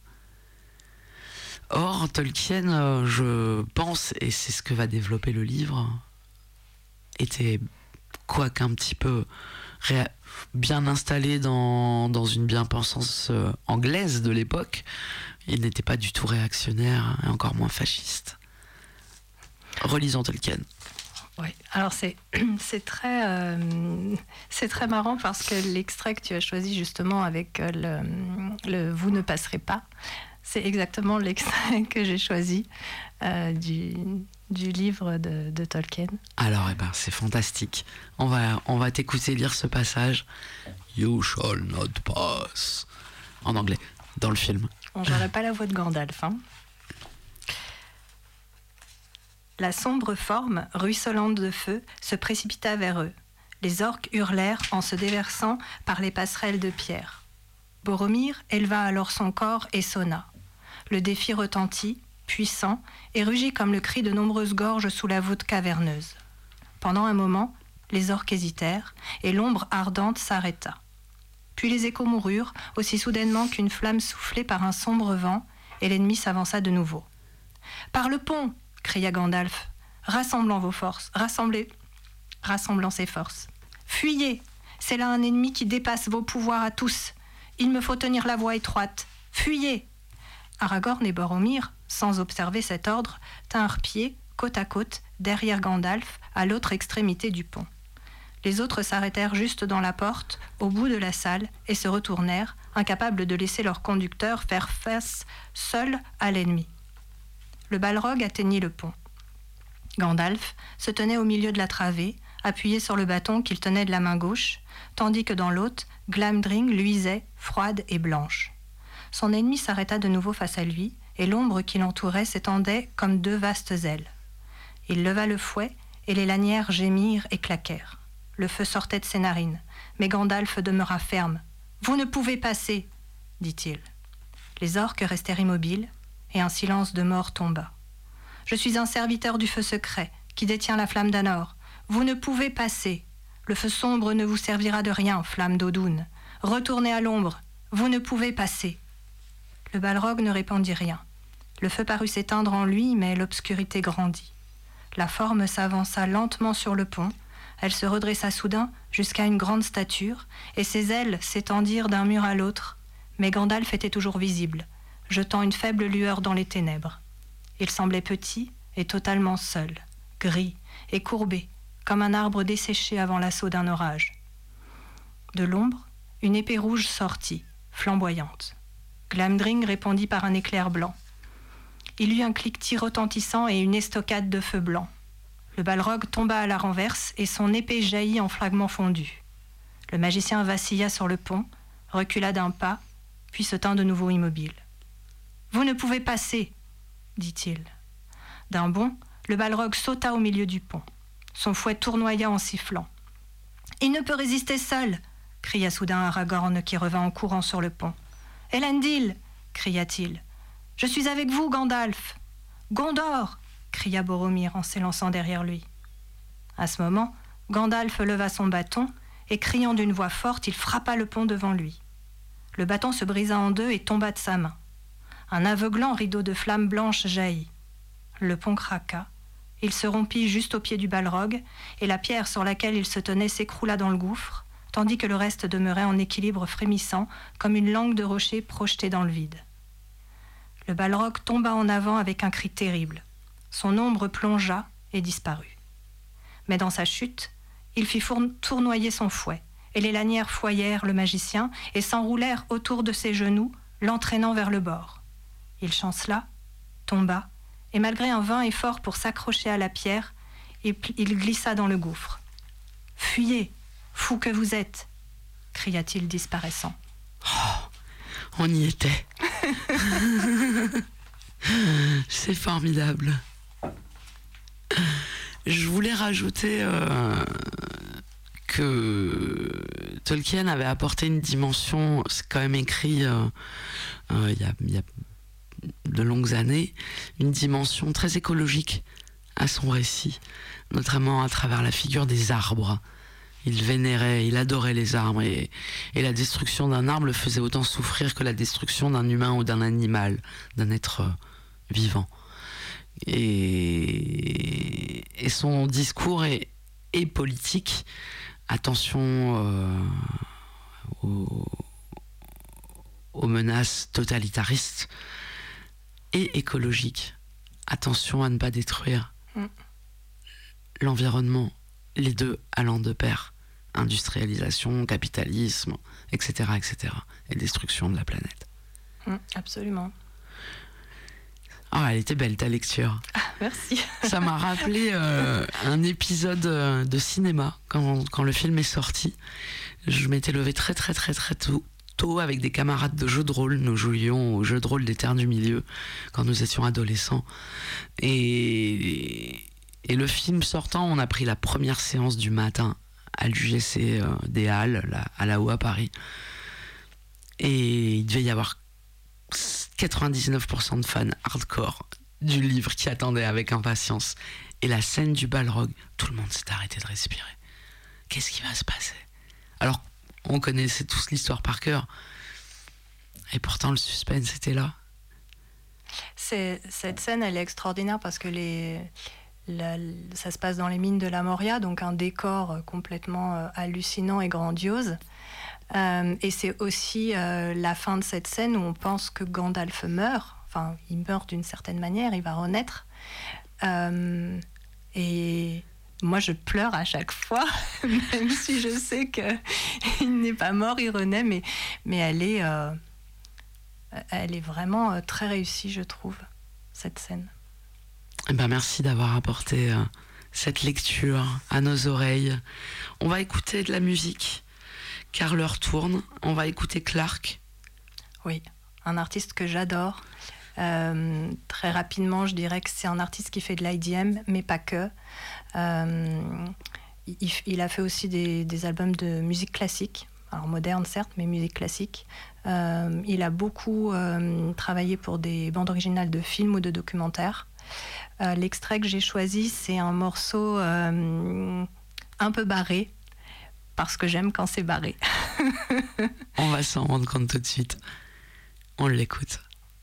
Or, Tolkien, euh, je pense, et c'est ce que va développer le livre, était quoique un petit peu ré- bien installé dans, dans une bien-pensance euh, anglaise de l'époque. Il n'était pas du tout réactionnaire, et encore moins fasciste. Relisons Tolkien. Oui, alors c'est, c'est, très, euh, c'est très marrant parce que l'extrait que tu as choisi justement avec le, le « Vous ne passerez pas », c'est exactement l'extrait que j'ai choisi euh, du, du livre de, de Tolkien. Alors, eh ben, c'est fantastique. On va, on va t'écouter lire ce passage. « You shall not pass » en anglais, dans le film. On n'aurait pas la voix de Gandalf, hein. La sombre forme, ruisselante de feu, se précipita vers eux. Les orques hurlèrent en se déversant par les passerelles de pierre. Boromir éleva alors son corps et sonna. Le défi retentit, puissant, et rugit comme le cri de nombreuses gorges sous la voûte caverneuse. Pendant un moment, les orques hésitèrent, et l'ombre ardente s'arrêta. Puis les échos moururent, aussi soudainement qu'une flamme soufflée par un sombre vent, et l'ennemi s'avança de nouveau. « Par le pont !» cria Gandalf, rassemblant vos forces, rassemblez, rassemblant ses forces. « Fuyez ! C'est là un ennemi qui dépasse vos pouvoirs à tous. Il me faut tenir la voie étroite. Fuyez !» Aragorn et Boromir, sans observer cet ordre, tinrent pied, côte à côte, derrière Gandalf, à l'autre extrémité du pont. Les autres s'arrêtèrent juste dans la porte, au bout de la salle, et se retournèrent, incapables de laisser leur conducteur faire face seul à l'ennemi. Le Balrog atteignit le pont. Gandalf se tenait au milieu de la travée, appuyé sur le bâton qu'il tenait de la main gauche, tandis que dans l'autre, Glamdring luisait, froide et blanche. Son ennemi s'arrêta de nouveau face à lui, et l'ombre qui l'entourait s'étendait comme deux vastes ailes. Il leva le fouet, et les lanières gémirent et claquèrent. Le feu sortait de ses narines, mais Gandalf demeura ferme. « Vous ne pouvez passer !» dit-il. Les orques restèrent immobiles, et un silence de mort tomba. « Je suis un serviteur du feu secret, qui détient la flamme d'Anor. Vous ne pouvez passer. Le feu sombre ne vous servira de rien, flamme d'Odun. Retournez à l'ombre. Vous ne pouvez passer. » Le Balrog ne répondit rien. Le feu parut s'éteindre en lui, mais l'obscurité grandit. La forme s'avança lentement sur le pont. Elle se redressa soudain jusqu'à une grande stature, et ses ailes s'étendirent d'un mur à l'autre. Mais Gandalf était toujours visible, jetant une faible lueur dans les ténèbres. Il semblait petit et totalement seul, gris et courbé, comme un arbre desséché avant l'assaut d'un orage. De l'ombre, une épée rouge sortit, flamboyante. Glamdring répondit par un éclair blanc. Il eut un cliquetis retentissant et une estocade de feu blanc. Le Balrog tomba à la renverse et son épée jaillit en fragments fondus. Le magicien vacilla sur le pont, recula d'un pas, puis se tint de nouveau immobile. « Vous ne pouvez passer !» dit-il. D'un bond, le Balrog sauta au milieu du pont. Son fouet tournoya en sifflant. « Il ne peut résister seul !» cria soudain Aragorn qui revint en courant sur le pont. « Elendil !» cria-t-il. « Je suis avec vous, Gandalf !»« Gondor !» cria Boromir en s'élançant derrière lui. À ce moment, Gandalf leva son bâton et, criant d'une voix forte, il frappa le pont devant lui. Le bâton se brisa en deux et tomba de sa main. Un aveuglant rideau de flammes blanches jaillit. Le pont craqua. Il se rompit juste au pied du Balrog, et la pierre sur laquelle il se tenait s'écroula dans le gouffre, tandis que le reste demeurait en équilibre frémissant, comme une langue de rocher projetée dans le vide. Le Balrog tomba en avant avec un cri terrible. Son ombre plongea et disparut. Mais dans sa chute, il fit fourn- tournoyer son fouet, et les lanières foyèrent le magicien et s'enroulèrent autour de ses genoux, l'entraînant vers le bord. Il chancela, tomba, et malgré un vain effort pour s'accrocher à la pierre, il, pl- il glissa dans le gouffre. « Fuyez, fou que vous êtes !» cria-t-il disparaissant. Oh, on y était. C'est formidable. Je voulais rajouter euh, que Tolkien avait apporté une dimension, c'est quand même écrit euh, euh, il y a, il y a de longues années, une dimension très écologique à son récit, notamment à travers la figure des arbres. Il vénérait, il adorait les arbres, et, et la destruction d'un arbre le faisait autant souffrir que la destruction d'un humain ou d'un animal, d'un être euh, vivant. Et, et son discours est, est politique. Attention euh, aux, aux menaces totalitaristes, et écologiques. Attention à ne pas détruire mm. l'environnement, les deux allant de pair. Industrialisation, capitalisme, et cetera, et cetera. Et destruction de la planète. Mm, absolument. Ah, oh, elle était belle ta lecture. Ah, merci. Ça m'a rappelé euh, un épisode de cinéma quand, quand le film est sorti. Je m'étais levée très très très très tôt, tôt avec des camarades de jeu de rôle. Nous jouions au jeu de rôle des Terres du Milieu quand nous étions adolescents. Et, et le film sortant, on a pris la première séance du matin à l'U G C euh, des Halles, là, à la O à Paris. Et il devait y avoir quatre-vingt-dix-neuf pour cent de fans hardcore du livre qui attendaient avec impatience. Et la scène du Balrog, tout le monde s'est arrêté de respirer. Qu'est-ce qui va se passer? Alors, on connaissait tous l'histoire par cœur. Et pourtant, le suspense était là. C'est, cette scène, elle est extraordinaire parce que les, la, ça se passe dans les mines de la Moria, donc un décor complètement euh, hallucinant et grandiose. Euh, et c'est aussi euh, la fin de cette scène où on pense que Gandalf meurt. Enfin, il meurt d'une certaine manière, il va renaître. Euh, et moi, je pleure à chaque fois, même si je sais qu'il n'est pas mort, il renaît, mais, mais elle est... Euh, Elle est vraiment euh, très réussie, je trouve, cette scène. Eh ben, merci d'avoir apporté euh, cette lecture à nos oreilles. On va écouter de la musique, car l'heure tourne. On va écouter Clark. Oui, un artiste que j'adore. Euh, très rapidement, je dirais que c'est un artiste qui fait de l'I D M, mais pas que. Euh, il, il a fait aussi des, des albums de musique classique. Alors moderne certes, mais musique classique. Euh, il a beaucoup euh, travaillé pour des bandes originales de films ou de documentaires. Euh, l'extrait que j'ai choisi, c'est un morceau euh, un peu barré, parce que j'aime quand c'est barré. On va s'en rendre compte tout de suite. On l'écoute.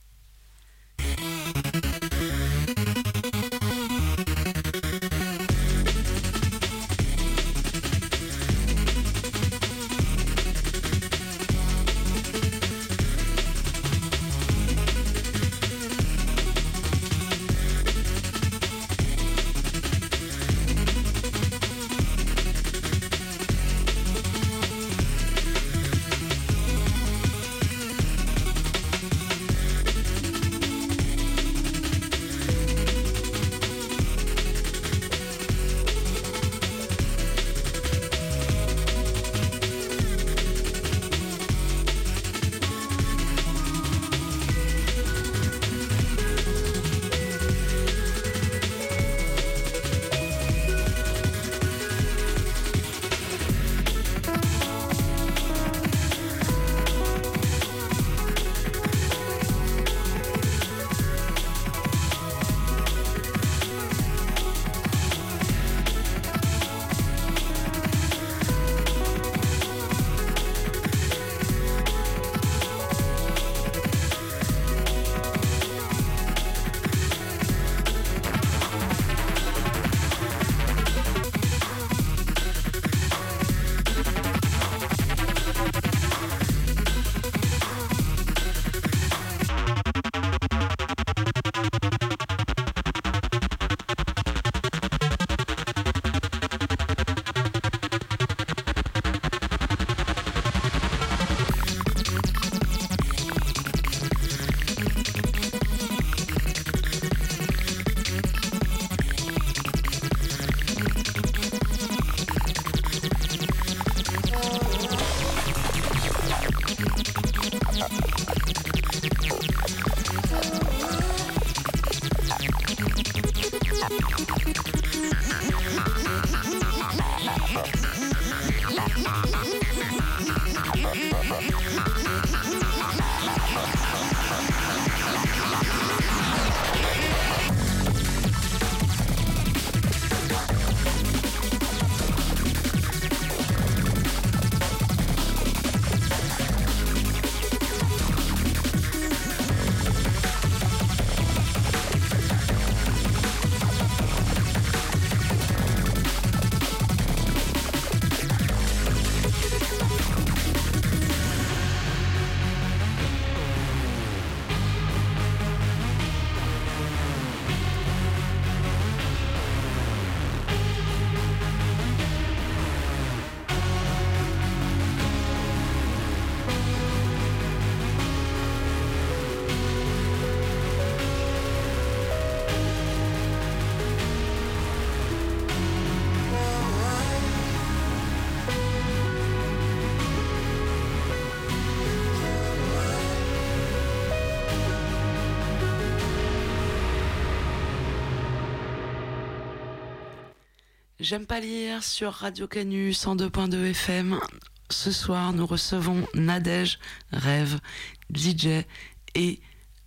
J'aime pas lire sur Radio Canu cent deux point deux F M. Ce soir, nous recevons Nadège Rêve, D J et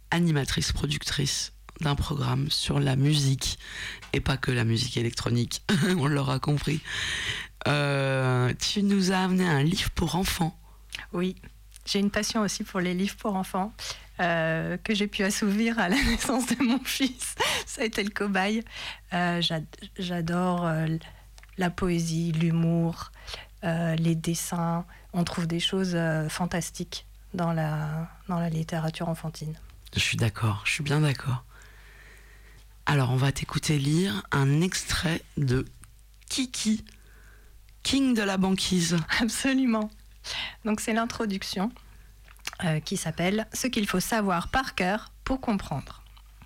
animatrice, productrice d'un programme sur la musique, et pas que la musique électronique, on l'aura compris. Euh, tu nous as amené un livre pour enfants. Oui, j'ai une passion aussi pour les livres pour enfants, euh, que j'ai pu assouvir à la naissance de mon fils. Ça a été le cobaye. Euh, j'ad- j'adore euh, la poésie, l'humour, euh, les dessins. On trouve des choses euh, fantastiques dans la, dans la littérature enfantine. Je suis d'accord, je suis bien d'accord. Alors, on va t'écouter lire un extrait de Kiki, King de la banquise. Absolument. Donc c'est l'introduction euh, qui s'appelle « Ce qu'il faut savoir par cœur pour comprendre ».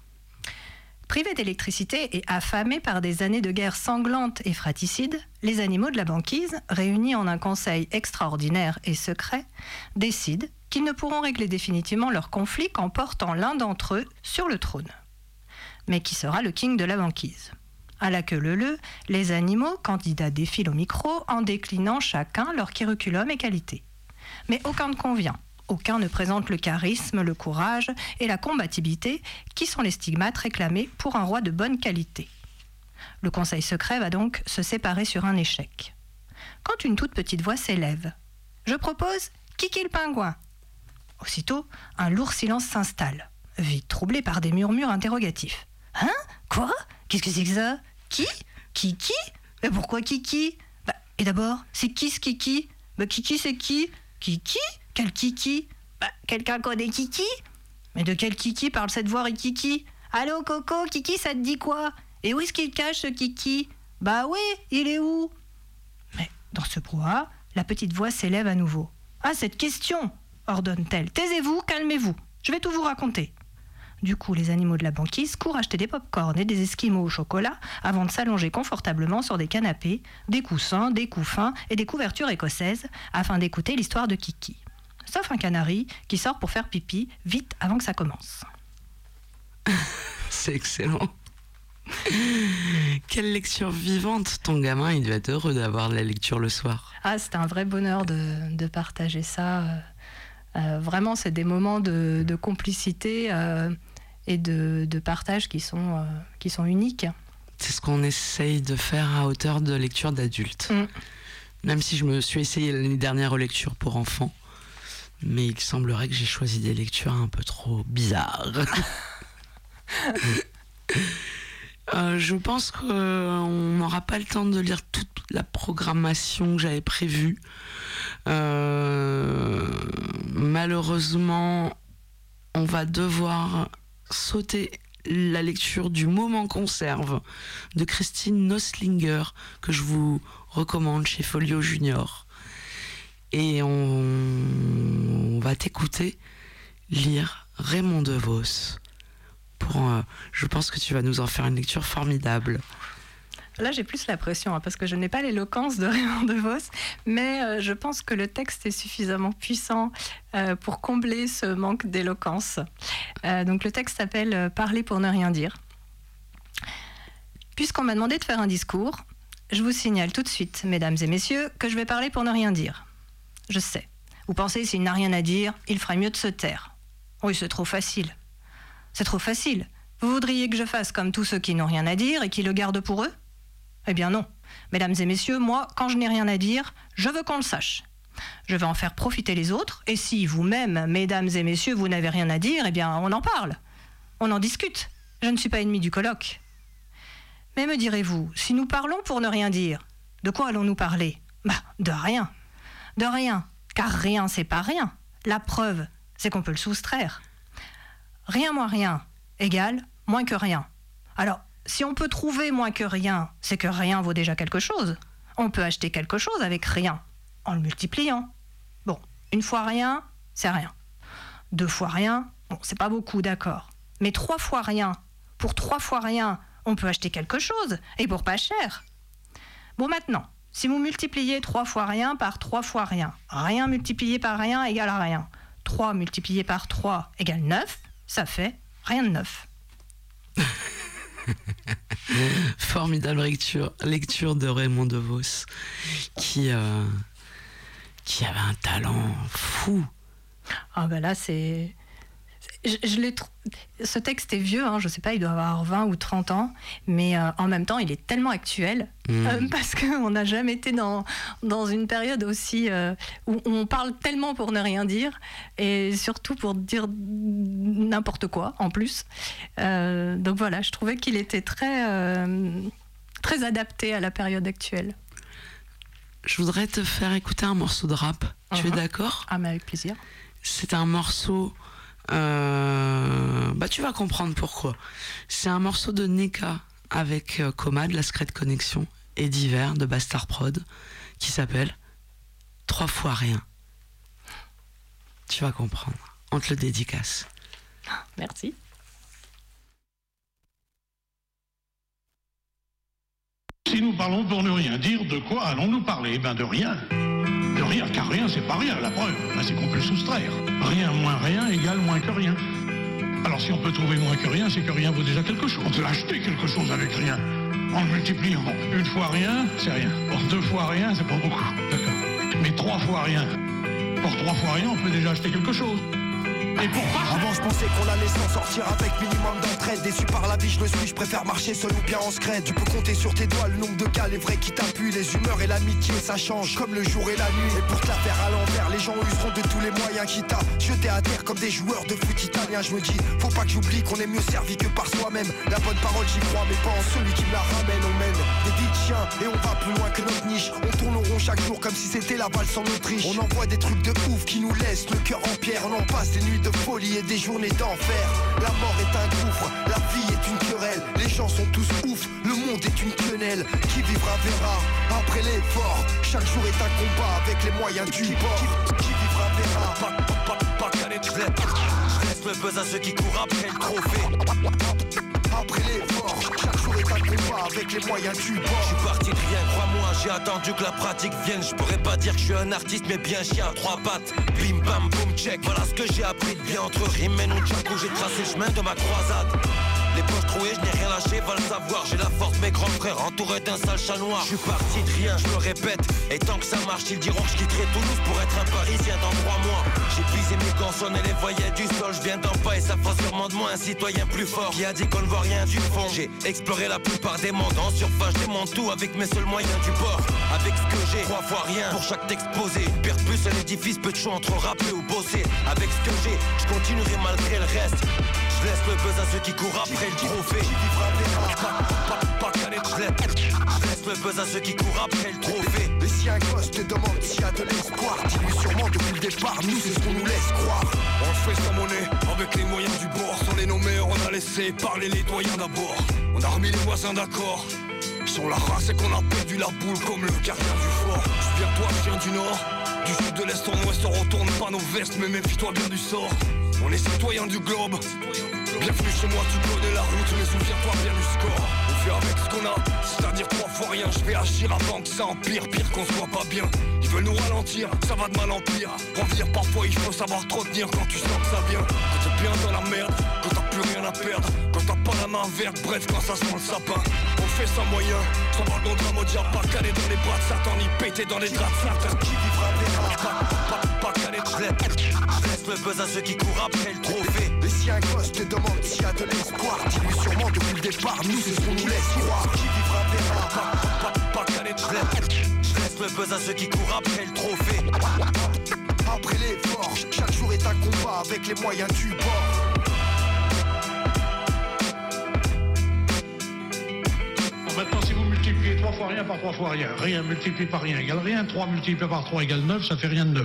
Privés d'électricité et affamés par des années de guerre sanglante et fratricide, les animaux de la banquise, réunis en un conseil extraordinaire et secret, décident qu'ils ne pourront régler définitivement leur conflit qu'en portant l'un d'entre eux sur le trône. Mais qui sera le king de la banquise ? À la queue leu-leu, les animaux candidats défilent au micro en déclinant chacun leur curriculum et qualité. Mais aucun ne convient. Aucun ne présente le charisme, le courage et la combativité qui sont les stigmates réclamés pour un roi de bonne qualité. Le conseil secret va donc se séparer sur un échec. Quand une toute petite voix s'élève, « Je propose Kiki le pingouin !» Aussitôt, un lourd silence s'installe, vite troublé par des murmures interrogatifs. « Hein ? Quoi ? Qu'est-ce que c'est que ça ? Qui ? Kiki ? Mais pourquoi Kiki ? Bah, et d'abord, c'est qui ce Kiki ? Bah, Kiki, c'est qui ? Kiki ? Quel Kiki ? Bah, quelqu'un connaît Kiki ? Mais de quel Kiki parle cette voix Rikiki ? Allô, Coco, Kiki, ça te dit quoi ? Et où est-ce qu'il cache, ce Kiki ? Bah oui, il est où ? Mais dans ce brouhaha, la petite voix s'élève à nouveau. « Ah, cette question !» ordonne-t-elle. « Taisez-vous, calmez-vous, je vais tout vous raconter. » Du coup, les animaux de la banquise courent acheter des pop-corn et des esquimaux au chocolat avant de s'allonger confortablement sur des canapés, des coussins, des couffins et des couvertures écossaises afin d'écouter l'histoire de Kiki. Sauf un canari qui sort pour faire pipi vite avant que ça commence. C'est excellent. Quelle lecture vivante. Ton gamin, il doit être heureux d'avoir de la lecture le soir. Ah, c'était un vrai bonheur de, de partager ça. Euh, euh, vraiment, c'est des moments de, de complicité euh, et de, de partage qui sont, euh, qui sont uniques. C'est ce qu'on essaye de faire à hauteur de lecture d'adultes. Mm. Même si je me suis essayé l'année dernière aux lectures pour enfants, mais il semblerait que j'ai choisi des lectures un peu trop bizarres. euh, je pense qu'on n'aura pas le temps de lire toute la programmation que j'avais prévue. Euh, malheureusement, on va devoir sauter la lecture du Moment Conserve de Christine Noslinger, que je vous recommande chez Folio Junior. Et on, on va t'écouter lire Raymond DeVos. Pour, euh, je pense que tu vas nous en faire une lecture formidable. Là, j'ai plus la pression, hein, parce que je n'ai pas l'éloquence de Raymond DeVos, mais euh, je pense que le texte est suffisamment puissant euh, pour combler ce manque d'éloquence. Euh, donc le texte s'appelle « Parler pour ne rien dire ». Puisqu'on m'a demandé de faire un discours, je vous signale tout de suite, mesdames et messieurs, que je vais parler pour ne rien dire. Je sais. Vous pensez, s'il n'a rien à dire, il ferait mieux de se taire. Oui, c'est trop facile. C'est trop facile. Vous voudriez que je fasse comme tous ceux qui n'ont rien à dire et qui le gardent pour eux ? Eh bien non. Mesdames et messieurs, moi, quand je n'ai rien à dire, je veux qu'on le sache. Je vais en faire profiter les autres, et si vous-même, mesdames et messieurs, vous n'avez rien à dire, eh bien on en parle. On en discute. Je ne suis pas ennemi du colloque. Mais me direz-vous, si nous parlons pour ne rien dire, de quoi allons-nous parler ? Bah, de rien. De rien, car rien, c'est pas rien. La preuve, c'est qu'on peut le soustraire. Rien moins rien égale moins que rien. Alors, si on peut trouver moins que rien, c'est que rien vaut déjà quelque chose. On peut acheter quelque chose avec rien, en le multipliant. Bon, une fois rien, c'est rien. Deux fois rien, bon, c'est pas beaucoup, d'accord. Mais trois fois rien, pour trois fois rien, on peut acheter quelque chose, et pour pas cher. Bon, maintenant, si vous multipliez trois fois rien par trois fois rien, rien multiplié par rien égale à rien. trois multiplié par trois égale neuf, ça fait rien de neuf. Formidable lecture, lecture de Raymond DeVos, qui, euh, qui avait un talent fou. Ah ben là, c'est, je, je l'ai tr- ce texte est vieux, hein, je sais pas, il doit avoir vingt ou trente ans, mais euh, en même temps, il est tellement actuel, mmh. euh, parce qu'on n'a jamais été dans, dans une période aussi euh, où on parle tellement pour ne rien dire, et surtout pour dire n'importe quoi, en plus. Euh, donc voilà, je trouvais qu'il était très, euh, très adapté à la période actuelle. Je voudrais te faire écouter un morceau de rap. Uh-huh. Tu es d'accord ? Ah, mais avec plaisir. C'est un morceau... Euh, bah tu vas comprendre pourquoi. C'est un morceau de Neka avec euh, Coma de la Secret Connection et d'Hiver de Bastard Prod qui s'appelle Trois fois rien. Tu vas comprendre. On te le dédicace. Merci. Si nous parlons pour ne rien dire, de quoi allons-nous parler ? Ben de rien. De rien, car rien, c'est pas rien. La preuve, ben c'est qu'on peut le soustraire. Rien moins rien égale moins que rien. Alors si on peut trouver moins que rien, c'est que rien vaut déjà quelque chose. On peut acheter quelque chose avec rien. En le multipliant. Une fois rien, c'est rien. Or deux fois rien, c'est pas beaucoup. D'accord. Mais trois fois rien. Pour trois fois rien, on peut déjà acheter quelque chose. Et pourquoi ? Avant je pensais qu'on allait s'en sortir avec minimum d'entraide. Déçu par la vie je le suis, je préfère marcher seul ou bien en secret. Tu peux compter sur tes doigts le nombre de cas, les vrais qui t'appuient. Les humeurs et l'amitié ça change comme le jour et la nuit. Et pour te la faire à l'envers, les gens useront de tous les moyens qui t'a jeté à terre comme des joueurs de foot italien. Je me dis, faut pas que j'oublie qu'on est mieux servi que par soi-même. La bonne parole j'y crois mais pas en celui qui me la ramène. On mène des vies de chiens et on va plus loin que notre niche. On tourne au rond chaque jour comme si c'était la valse en Autriche. On envoie des trucs de ouf qui nous laissent le cœur en pierre. On en passe des nuits de folie et des journées d'enfer. La mort est un gouffre, la vie est une querelle. Les gens sont tous ouf, le monde est une quenelle. Qui vivra verra, après l'effort. Chaque jour est un combat avec les moyens du bord. Qui, qui vivra verra. Pas, pas, pas, pas qu'à les traites. Je laisse le buzz à ceux qui courent après le trophée. Après l'effort, chaque jour est un combat avec les moyens du bord. Je suis parti de rien, crois-moi, j'ai attendu que la pratique vienne. Je pourrais pas dire que je suis un artiste, mais bien chien à trois pattes. Bim bam boum check, voilà ce que j'ai appris de bien entre rimes et nunchaku. J'ai tracé le chemin de ma croisade. Les poches trouées, je n'ai rien lâché, va le savoir. J'ai la force de mes grands frères, entouré d'un sale chat noir. Je suis parti de rien, je me répète. Et tant que ça marche, ils diront que je quitterai Toulouse pour être un Parisien dans trois mois. J'ai puisé mes consonnes et les voyais du sol. Je viens d'en bas et ça fera sûrement de moi un citoyen plus fort. Qui a dit qu'on ne voit rien du fond. J'ai exploré la plupart des mondes. En surface, je démonte tout avec mes seuls moyens du bord. Avec ce que j'ai, trois fois rien pour chaque texte posé. Une pierre de plus à l'édifice, peu de choix entre rapper ou bosser. Avec ce que j'ai, je continuerai malgré le reste. Je laisse le buzz à ceux qui courent après le trophée. Qui vivra verra, pas, pas, pas qu'à les traites. Je laisse le buzz à ceux qui courent après le trophée. Et si un gosse te demande s'il y a de l'espoir, dis-lui sûrement depuis le départ, nous c'est ce qu'on nous laisse croire. On fait sa monnaie avec les moyens du bord. Sans les nommer, on a laissé parler les doyens d'abord. On a remis les voisins d'accord sur la race et qu'on a perdu la boule comme le gardien du fort. Souviens-toi, je viens du nord, du sud de l'est en ouest. On retourne pas nos vestes, mais méfie-toi bien du sort. On est citoyens du globe. Bienvenue chez moi, tu connais la route, mais souviens-toi bien du score. On fait avec ce qu'on a, c'est-à-dire trois fois rien. Je vais agir avant que ça empire, pire qu'on soit pas bien. Ils veulent nous ralentir, ça va de mal en pire. Revenir parfois, il faut savoir trop tenir quand tu sens que ça vient. Quand t'es bien dans la merde, quand t'as plus rien à perdre, quand t'as pas la main verte, bref, quand ça sent le sapin. On fait sans moyen, sans voir le drame au diable, pas calé dans les bras de Satan, ni pété dans les draps de Satan. Qui vivra verra, pas, pas, pas calé de je laisse le buzz à ceux qui courent après le trophée. Et si un gosse te demande s'il y a de l'espoir, dis-lui sûrement depuis le départ, nous c'est ce qu'on nous laisse croire. Qui vivra verra, pas, pas, pas calé de je laisse le buzz à ceux qui courent après le trophée. Après l'effort, chaque jour est un combat avec les moyens du bord. Maintenant, si vous multipliez trois fois rien par trois fois rien, rien multiplié par rien égale rien, trois multiplié par trois égale neuf, ça fait rien de neuf.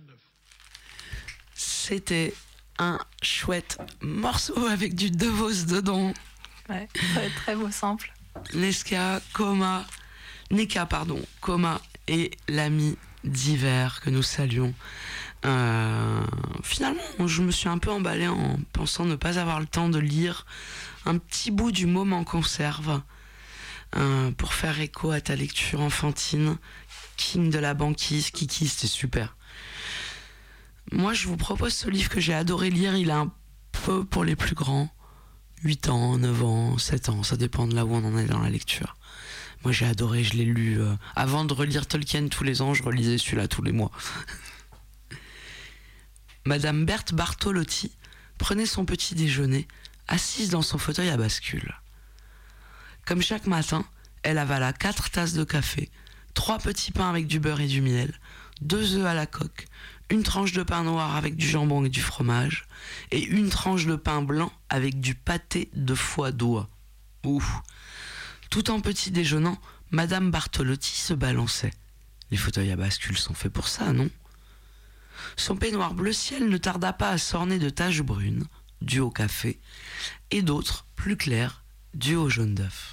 C'était un chouette morceau avec du De Vos dedans. Ouais, très, très beau sample. Neska, Coma, Neka, pardon, Coma et l'ami d'Hiver que nous saluons. Euh, finalement, je me suis un peu emballée en pensant ne pas avoir le temps de lire un petit bout du Moment Conserve euh, pour faire écho à ta lecture enfantine. King de la banquise, Kiki, c'était super. Moi, je vous propose ce livre que j'ai adoré lire. Il est un peu pour les plus grands. huit ans, neuf ans, sept ans. Ça dépend de là où on en est dans la lecture. Moi, j'ai adoré. Je l'ai lu. Euh, avant de relire Tolkien tous les ans, je relisais celui-là tous les mois. Madame Berthe Bartolotti, prenait son petit déjeuner, assise dans son fauteuil à bascule. Comme chaque matin, elle avala quatre tasses de café, trois petits pains avec du beurre et du miel, deux œufs à la coque, une tranche de pain noir avec du jambon et du fromage, et une tranche de pain blanc avec du pâté de foie d'oie. Ouh. Tout en petit déjeunant, Madame Bartolotti se balançait. Les fauteuils à bascule sont faits pour ça, non ? Son peignoir bleu ciel ne tarda pas à s'orner de taches brunes, dues au café, et d'autres, plus claires, dues au jaune d'œuf.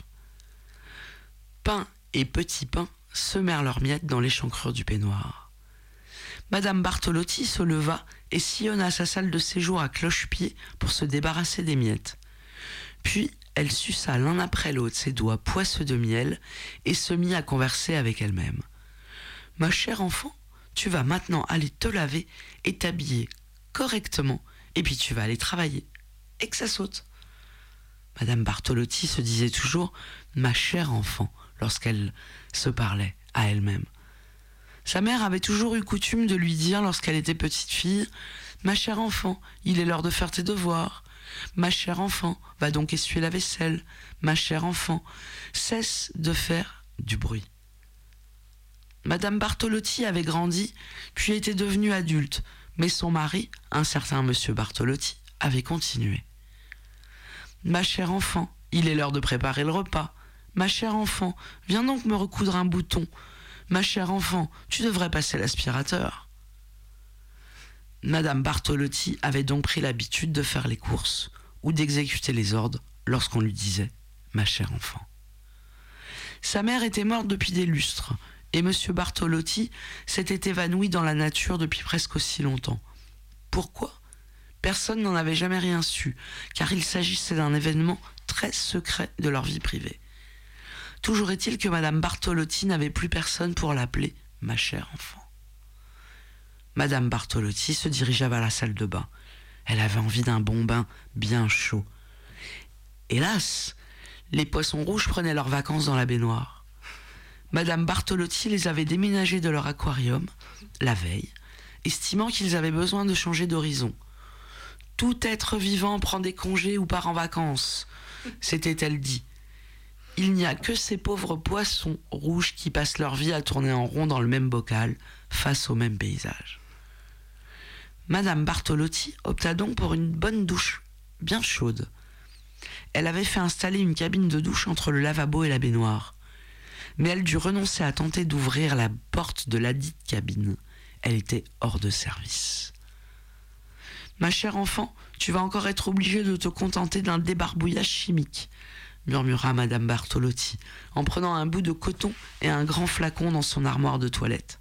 Pain et petits pains semèrent leurs miettes dans l'échancrure du peignoir. Madame Bartolotti se leva et sillonna sa salle de séjour à cloche-pied pour se débarrasser des miettes. Puis, elle suça l'un après l'autre ses doigts poisseux de miel et se mit à converser avec elle-même. « Ma chère enfant, tu vas maintenant aller te laver et t'habiller correctement, et puis tu vas aller travailler, et que ça saute. » Madame Bartolotti se disait toujours « ma chère enfant » lorsqu'elle se parlait à elle-même. Sa mère avait toujours eu coutume de lui dire lorsqu'elle était petite fille « ma chère enfant, il est l'heure de faire tes devoirs. Ma chère enfant, va donc essuyer la vaisselle. Ma chère enfant, cesse de faire du bruit. » Madame Bartolotti avait grandi, puis était devenue adulte, mais son mari, un certain monsieur Bartolotti, avait continué. « Ma chère enfant, il est l'heure de préparer le repas. Ma chère enfant, viens donc me recoudre un bouton. Ma chère enfant, tu devrais passer l'aspirateur. » Madame Bartolotti avait donc pris l'habitude de faire les courses ou d'exécuter les ordres lorsqu'on lui disait « ma chère enfant ». Sa mère était morte depuis des lustres, et monsieur Bartolotti s'était évanoui dans la nature depuis presque aussi longtemps. Pourquoi ? Personne n'en avait jamais rien su, car il s'agissait d'un événement très secret de leur vie privée. Toujours est-il que Madame Bartolotti n'avait plus personne pour l'appeler « ma chère enfant ». Madame Bartolotti se dirigea vers la salle de bain. Elle avait envie d'un bon bain bien chaud. Hélas, les poissons rouges prenaient leurs vacances dans la baignoire. Madame Bartolotti les avait déménagés de leur aquarium la veille, estimant qu'ils avaient besoin de changer d'horizon. « Tout être vivant prend des congés ou part en vacances », s'était-elle dit. « Il n'y a que ces pauvres poissons rouges qui passent leur vie à tourner en rond dans le même bocal, face au même paysage. » Madame Bartolotti opta donc pour une bonne douche, bien chaude. Elle avait fait installer une cabine de douche entre le lavabo et la baignoire. Mais elle dut renoncer à tenter d'ouvrir la porte de ladite cabine. Elle était hors de service. « Ma chère enfant, tu vas encore être obligée de te contenter d'un débarbouillage chimique, » murmura Madame Bartolotti, en prenant un bout de coton et un grand flacon dans son armoire de toilette.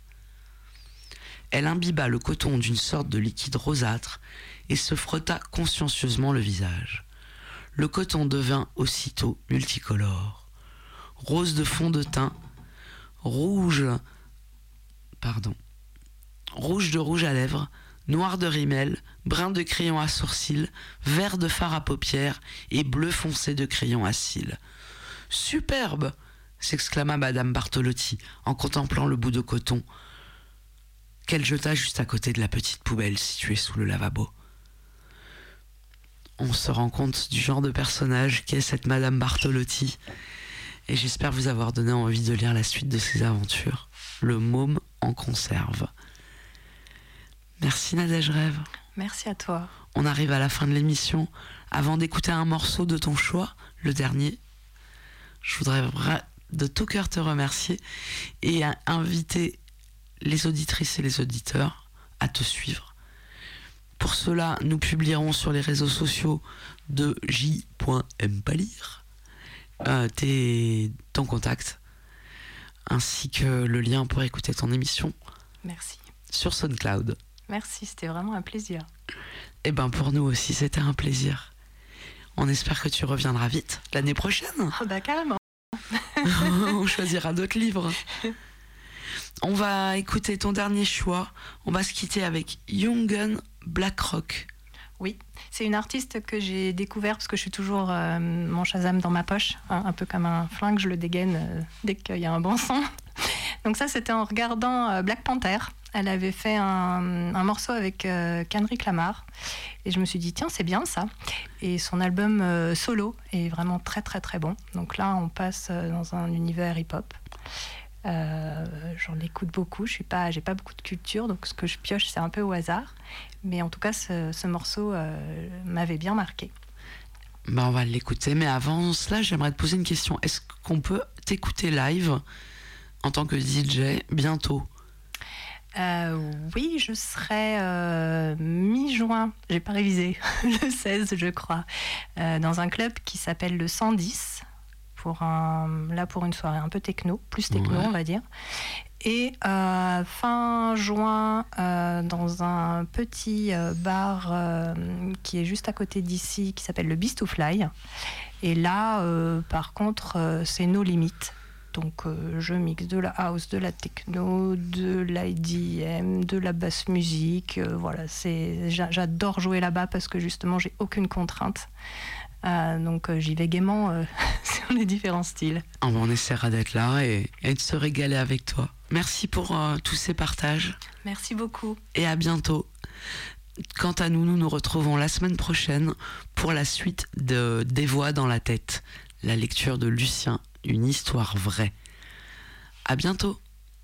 Elle imbiba le coton d'une sorte de liquide rosâtre et se frotta consciencieusement le visage. Le coton devint aussitôt multicolore. Rose de fond de teint, rouge, pardon, rouge de rouge à lèvres, noir de rimel, brun de crayon à sourcils, vert de fard à paupières et bleu foncé de crayon à cils. « Superbe !» s'exclama Madame Bartolotti en contemplant le bout de coton qu'elle jeta juste à côté de la petite poubelle située sous le lavabo. On se rend compte du genre de personnage qu'est cette Madame Bartolotti, et j'espère vous avoir donné envie de lire la suite de ses aventures. Le môme en conserve. Merci Nadège Rêve. Merci à toi. On arrive à la fin de l'émission. Avant d'écouter un morceau de ton choix, le dernier, je voudrais de tout cœur te remercier et inviter les auditrices et les auditeurs à te suivre. Pour cela, nous publierons sur les réseaux sociaux de j point m palire euh, tes, ton contact, ainsi que le lien pour écouter ton émission. Merci. Sur SoundCloud. Merci, c'était vraiment un plaisir. Et ben pour nous aussi, c'était un plaisir. On espère que tu reviendras vite l'année prochaine. Ah bah carrément. On choisira d'autres livres. On va écouter ton dernier choix. On va se quitter avec Young Gun Black Rock. Oui, c'est une artiste que j'ai découvert parce que je suis toujours euh, mon Shazam dans ma poche, hein, un peu comme un flingue, je le dégaine euh, dès qu'il y a un bon son. Donc ça, c'était en regardant euh, Black Panther elle avait fait un, un morceau avec euh, Kendrick Lamar. Et je me suis dit, tiens, c'est bien ça. Et son album euh, solo est vraiment très, très, très bon. Donc là, on passe dans un univers hip-hop. Euh, j'en écoute beaucoup. Je suis pas, j'ai pas beaucoup de culture, donc ce que je pioche, c'est un peu au hasard. Mais en tout cas, ce, ce morceau euh, m'avait bien marqué. Bah, on va l'écouter, mais avant cela, j'aimerais te poser une question. Est-ce qu'on peut t'écouter live en tant que D J bientôt ? Euh, oui, je serai euh, mi-juin, j'ai pas révisé, le seize je crois, euh, dans un club qui s'appelle le cent dix, pour un, là pour une soirée un peu techno, plus techno ouais. on va dire. Et euh, fin juin, euh, dans un petit euh, bar euh, qui est juste à côté d'ici, qui s'appelle le Beast to Fly. Et là, euh, par contre, euh, c'est nos limites. Donc euh, je mixe de la house, de la techno, de l'I D M, de la basse musique. Euh, voilà, c'est, j'adore jouer là-bas parce que justement, j'ai aucune contrainte. Euh, donc euh, j'y vais gaiement euh, sur les différents styles. Oh, on essaiera d'être là et, et de se régaler avec toi. Merci pour euh, tous ces partages. Merci beaucoup. Et à bientôt. Quant à nous, nous nous retrouvons la semaine prochaine pour la suite de Des voix dans la tête, la lecture de Lucien, une histoire vraie. À bientôt.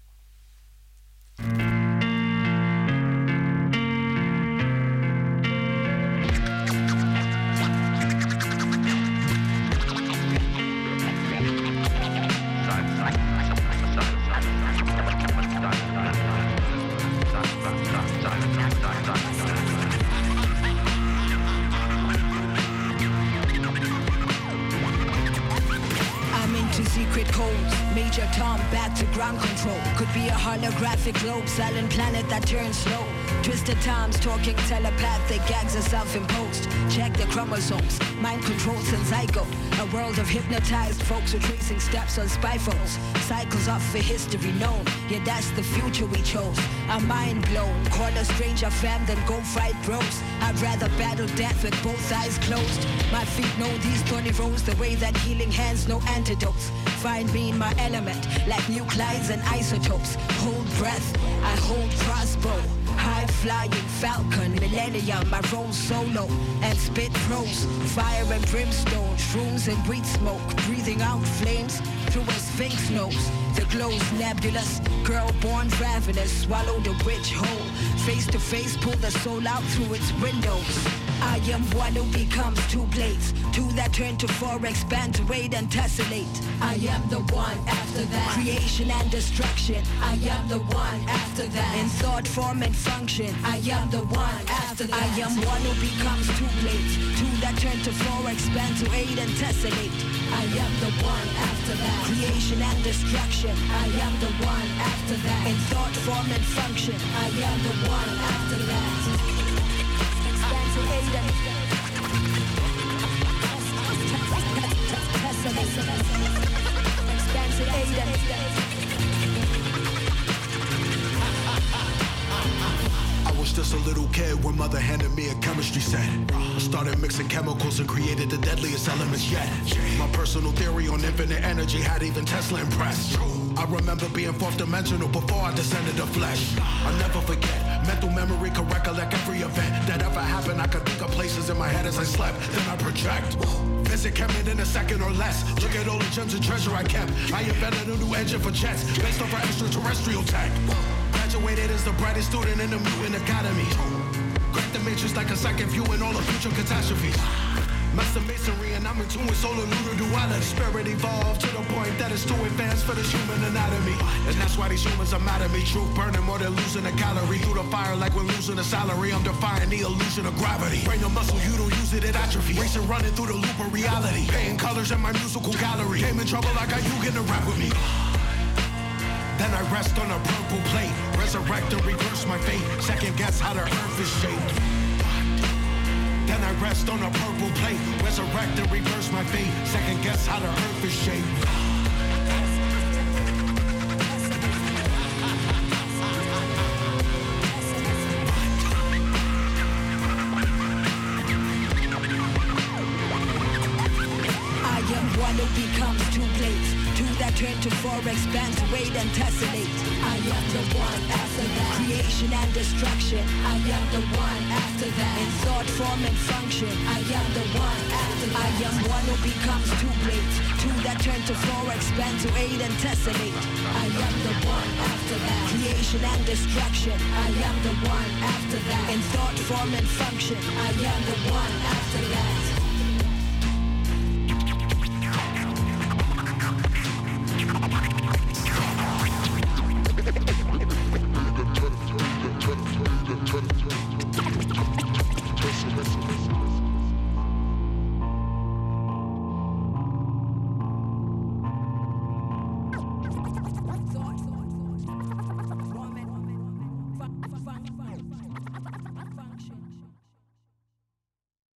Major Tom back to ground control. Could be a holographic globe, silent planet that turns slow. Twisted times, talking telepathic gags are self-imposed. Check the chromosomes, mind control since zygote. A world of hypnotized folks retracing steps on spy phones. Cycles off for history known, yeah that's the future we chose. I'm mind blown, call a stranger fam than go fight bros. I'd rather battle death with both eyes closed. My feet know these thorny roads the way that healing hands know antidotes. Find me in my element, like nuclides and isotopes. Hold breath, I hold crossbow. High flying falcon, millennium, I roll solo and spit prose. Fire and brimstone, shrooms and weed smoke. Breathing out flames through a sphinx nose. The glow's nebulous, girl born ravenous. Swallow the witch whole. Face to face, pull the soul out through its windows. I am one who becomes two plates. Two that turn to four, expand to eight and tessellate. I am the one after that. Creation and destruction. I am the one after that. In thought, form and function. I am the one after that. I am one who becomes two plates. Two that turn to four, expand to eight and tessellate. I am the one after that. Creation and destruction. I am the one after that. In thought, form and function. I am the one after that. Expand to eight and expand to eight and I was just a little kid when mother handed me a chemistry set. I started mixing chemicals and created the deadliest elements yet. My personal theory on infinite energy had even Tesla impressed. I remember being fourth dimensional before I descended to flesh. I'll never forget, mental memory could recollect every event that ever happened. I could think of places in my head as I slept, then I project. Visit kept it in a second or less. Look at all the gems and treasure I kept. I invented a new engine for jets, based off our extraterrestrial tech. Graduated as the brightest student in the mutant academy. Great the matrix like a second view in all the future catastrophes. Master masonry and I'm in tune with solar lunar duality. Spirit evolved to the point that it's too advanced for this human anatomy. And that's why these humans are mad at me. Truth burning more than losing a calorie. Through the fire like we're losing a salary. I'm defying the illusion of gravity. Brain a muscle, you don't use it, it atrophy. Racing running through the loop of reality. Painting colors in my musical gallery. Came in trouble like I you getting to rap with me. Then I rest on a purple plate. Resurrect and reverse my fate. Second guess how the earth is shaped. Then I rest on a purple plate. Resurrect and reverse my fate. Second guess how the earth is shaped. I am one who becomes two plates. Two that that turn to four, expand to eight and tessellate. I am the one after that. Creation and destruction. I am the one after that. In thought, form and function. I am the one after that. I am one who becomes two blades. Two that turn to four, expand to eight and tessellate. I am the one after that. Creation and destruction. I am the one after that. In thought, form and function. I am the one after that.